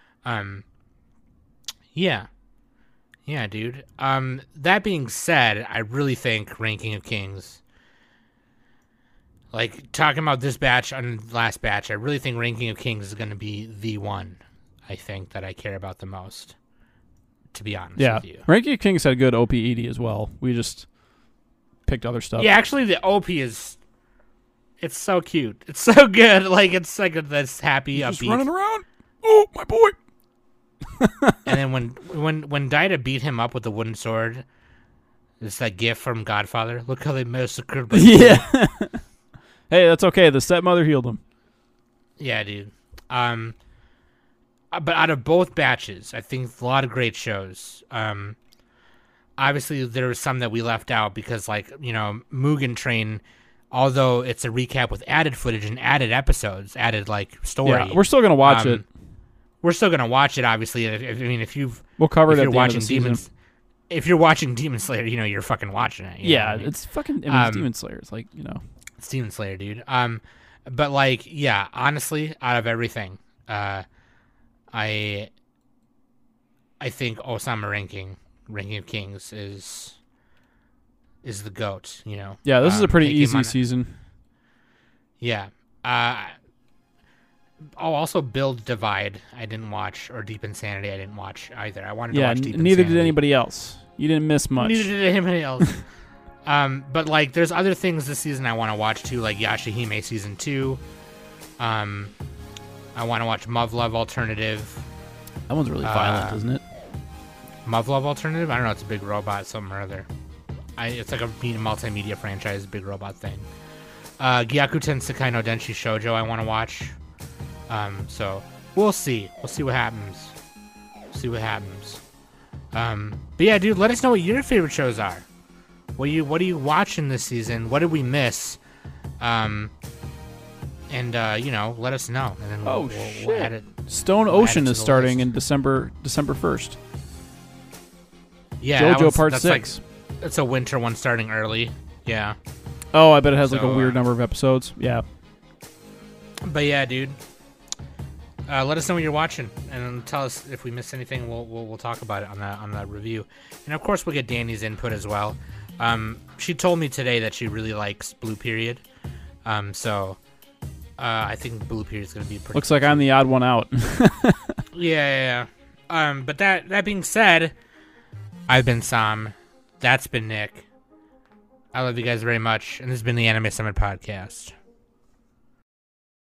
yeah, dude. That being said, I really think Ranking of Kings. Like, talking about this batch and last batch, I really think Ranking of Kings is going to be the one, I think, that I care about the most. to be honest Yeah, with you. Ranking of Kings had good OP-ED as well. We just picked other stuff. Yeah, actually, the OP is. It's so cute. It's so good. Like, it's like this happy, He's just upbeat. running around. Oh, my boy. And then when Daida beat him up with the wooden sword, it's that gif from Godfather. Look how they massacred. Yeah. Hey, that's okay. The stepmother healed him. Yeah, dude. But out of both batches, I think a lot of great shows. Obviously, there were some that we left out because, like, Mugen Train, although it's a recap with added footage and added episodes, added, like, story. Yeah, we're still going to watch it. We're still going to watch it, obviously. If you've... We'll cover it if at you're the end of watching the season. If you're watching Demon Slayer, you're fucking watching it. You know what I mean? It's fucking it's Demon Slayer. It's like, It's Demon Slayer, dude. But, like, yeah, honestly, out of everything, I think Osama Ranking of Kings is the GOAT, Yeah, this is a pretty Take him easy on- season. Yeah. Also Build Divide I didn't watch, or Deep Insanity I didn't watch either. I wanted to Yeah, watch Deep neither did Insanity. anybody else. You didn't miss much. Neither did anybody else. But, like, there's other things this season I want to watch too, like Yashahime Season 2. I want to watch Muv-Luv Alternative. That one's really violent, isn't it? Muv-Luv Alternative? I don't know, it's a big robot, something or other. It's like a multimedia franchise, big robot thing. Gyakuten Sekai no Denshi Shoujo I want to watch. So, we'll see. We'll see what happens. But yeah, dude, let us know what your favorite shows are. What are you watching this season? What did we miss? And let us know. And then we'll add it. Stone we'll add Ocean it to is the starting list. in December 1st. Yeah, JoJo Part that's 6. It's a winter one starting early. Yeah. Oh, I bet it has like a So, weird number of episodes. Yeah. But yeah, dude. Let us know what you're watching, and tell us if we missed anything. We'll talk about it on the review, and of course we'll get Danny's input as well. She told me today that she really likes Blue Period, so I think Blue Period is going to be pretty. Looks like I'm the odd one out. Yeah. But that being said, I've been Sam. That's been Nick. I love you guys very much, and this has been the Anime Summit Podcast.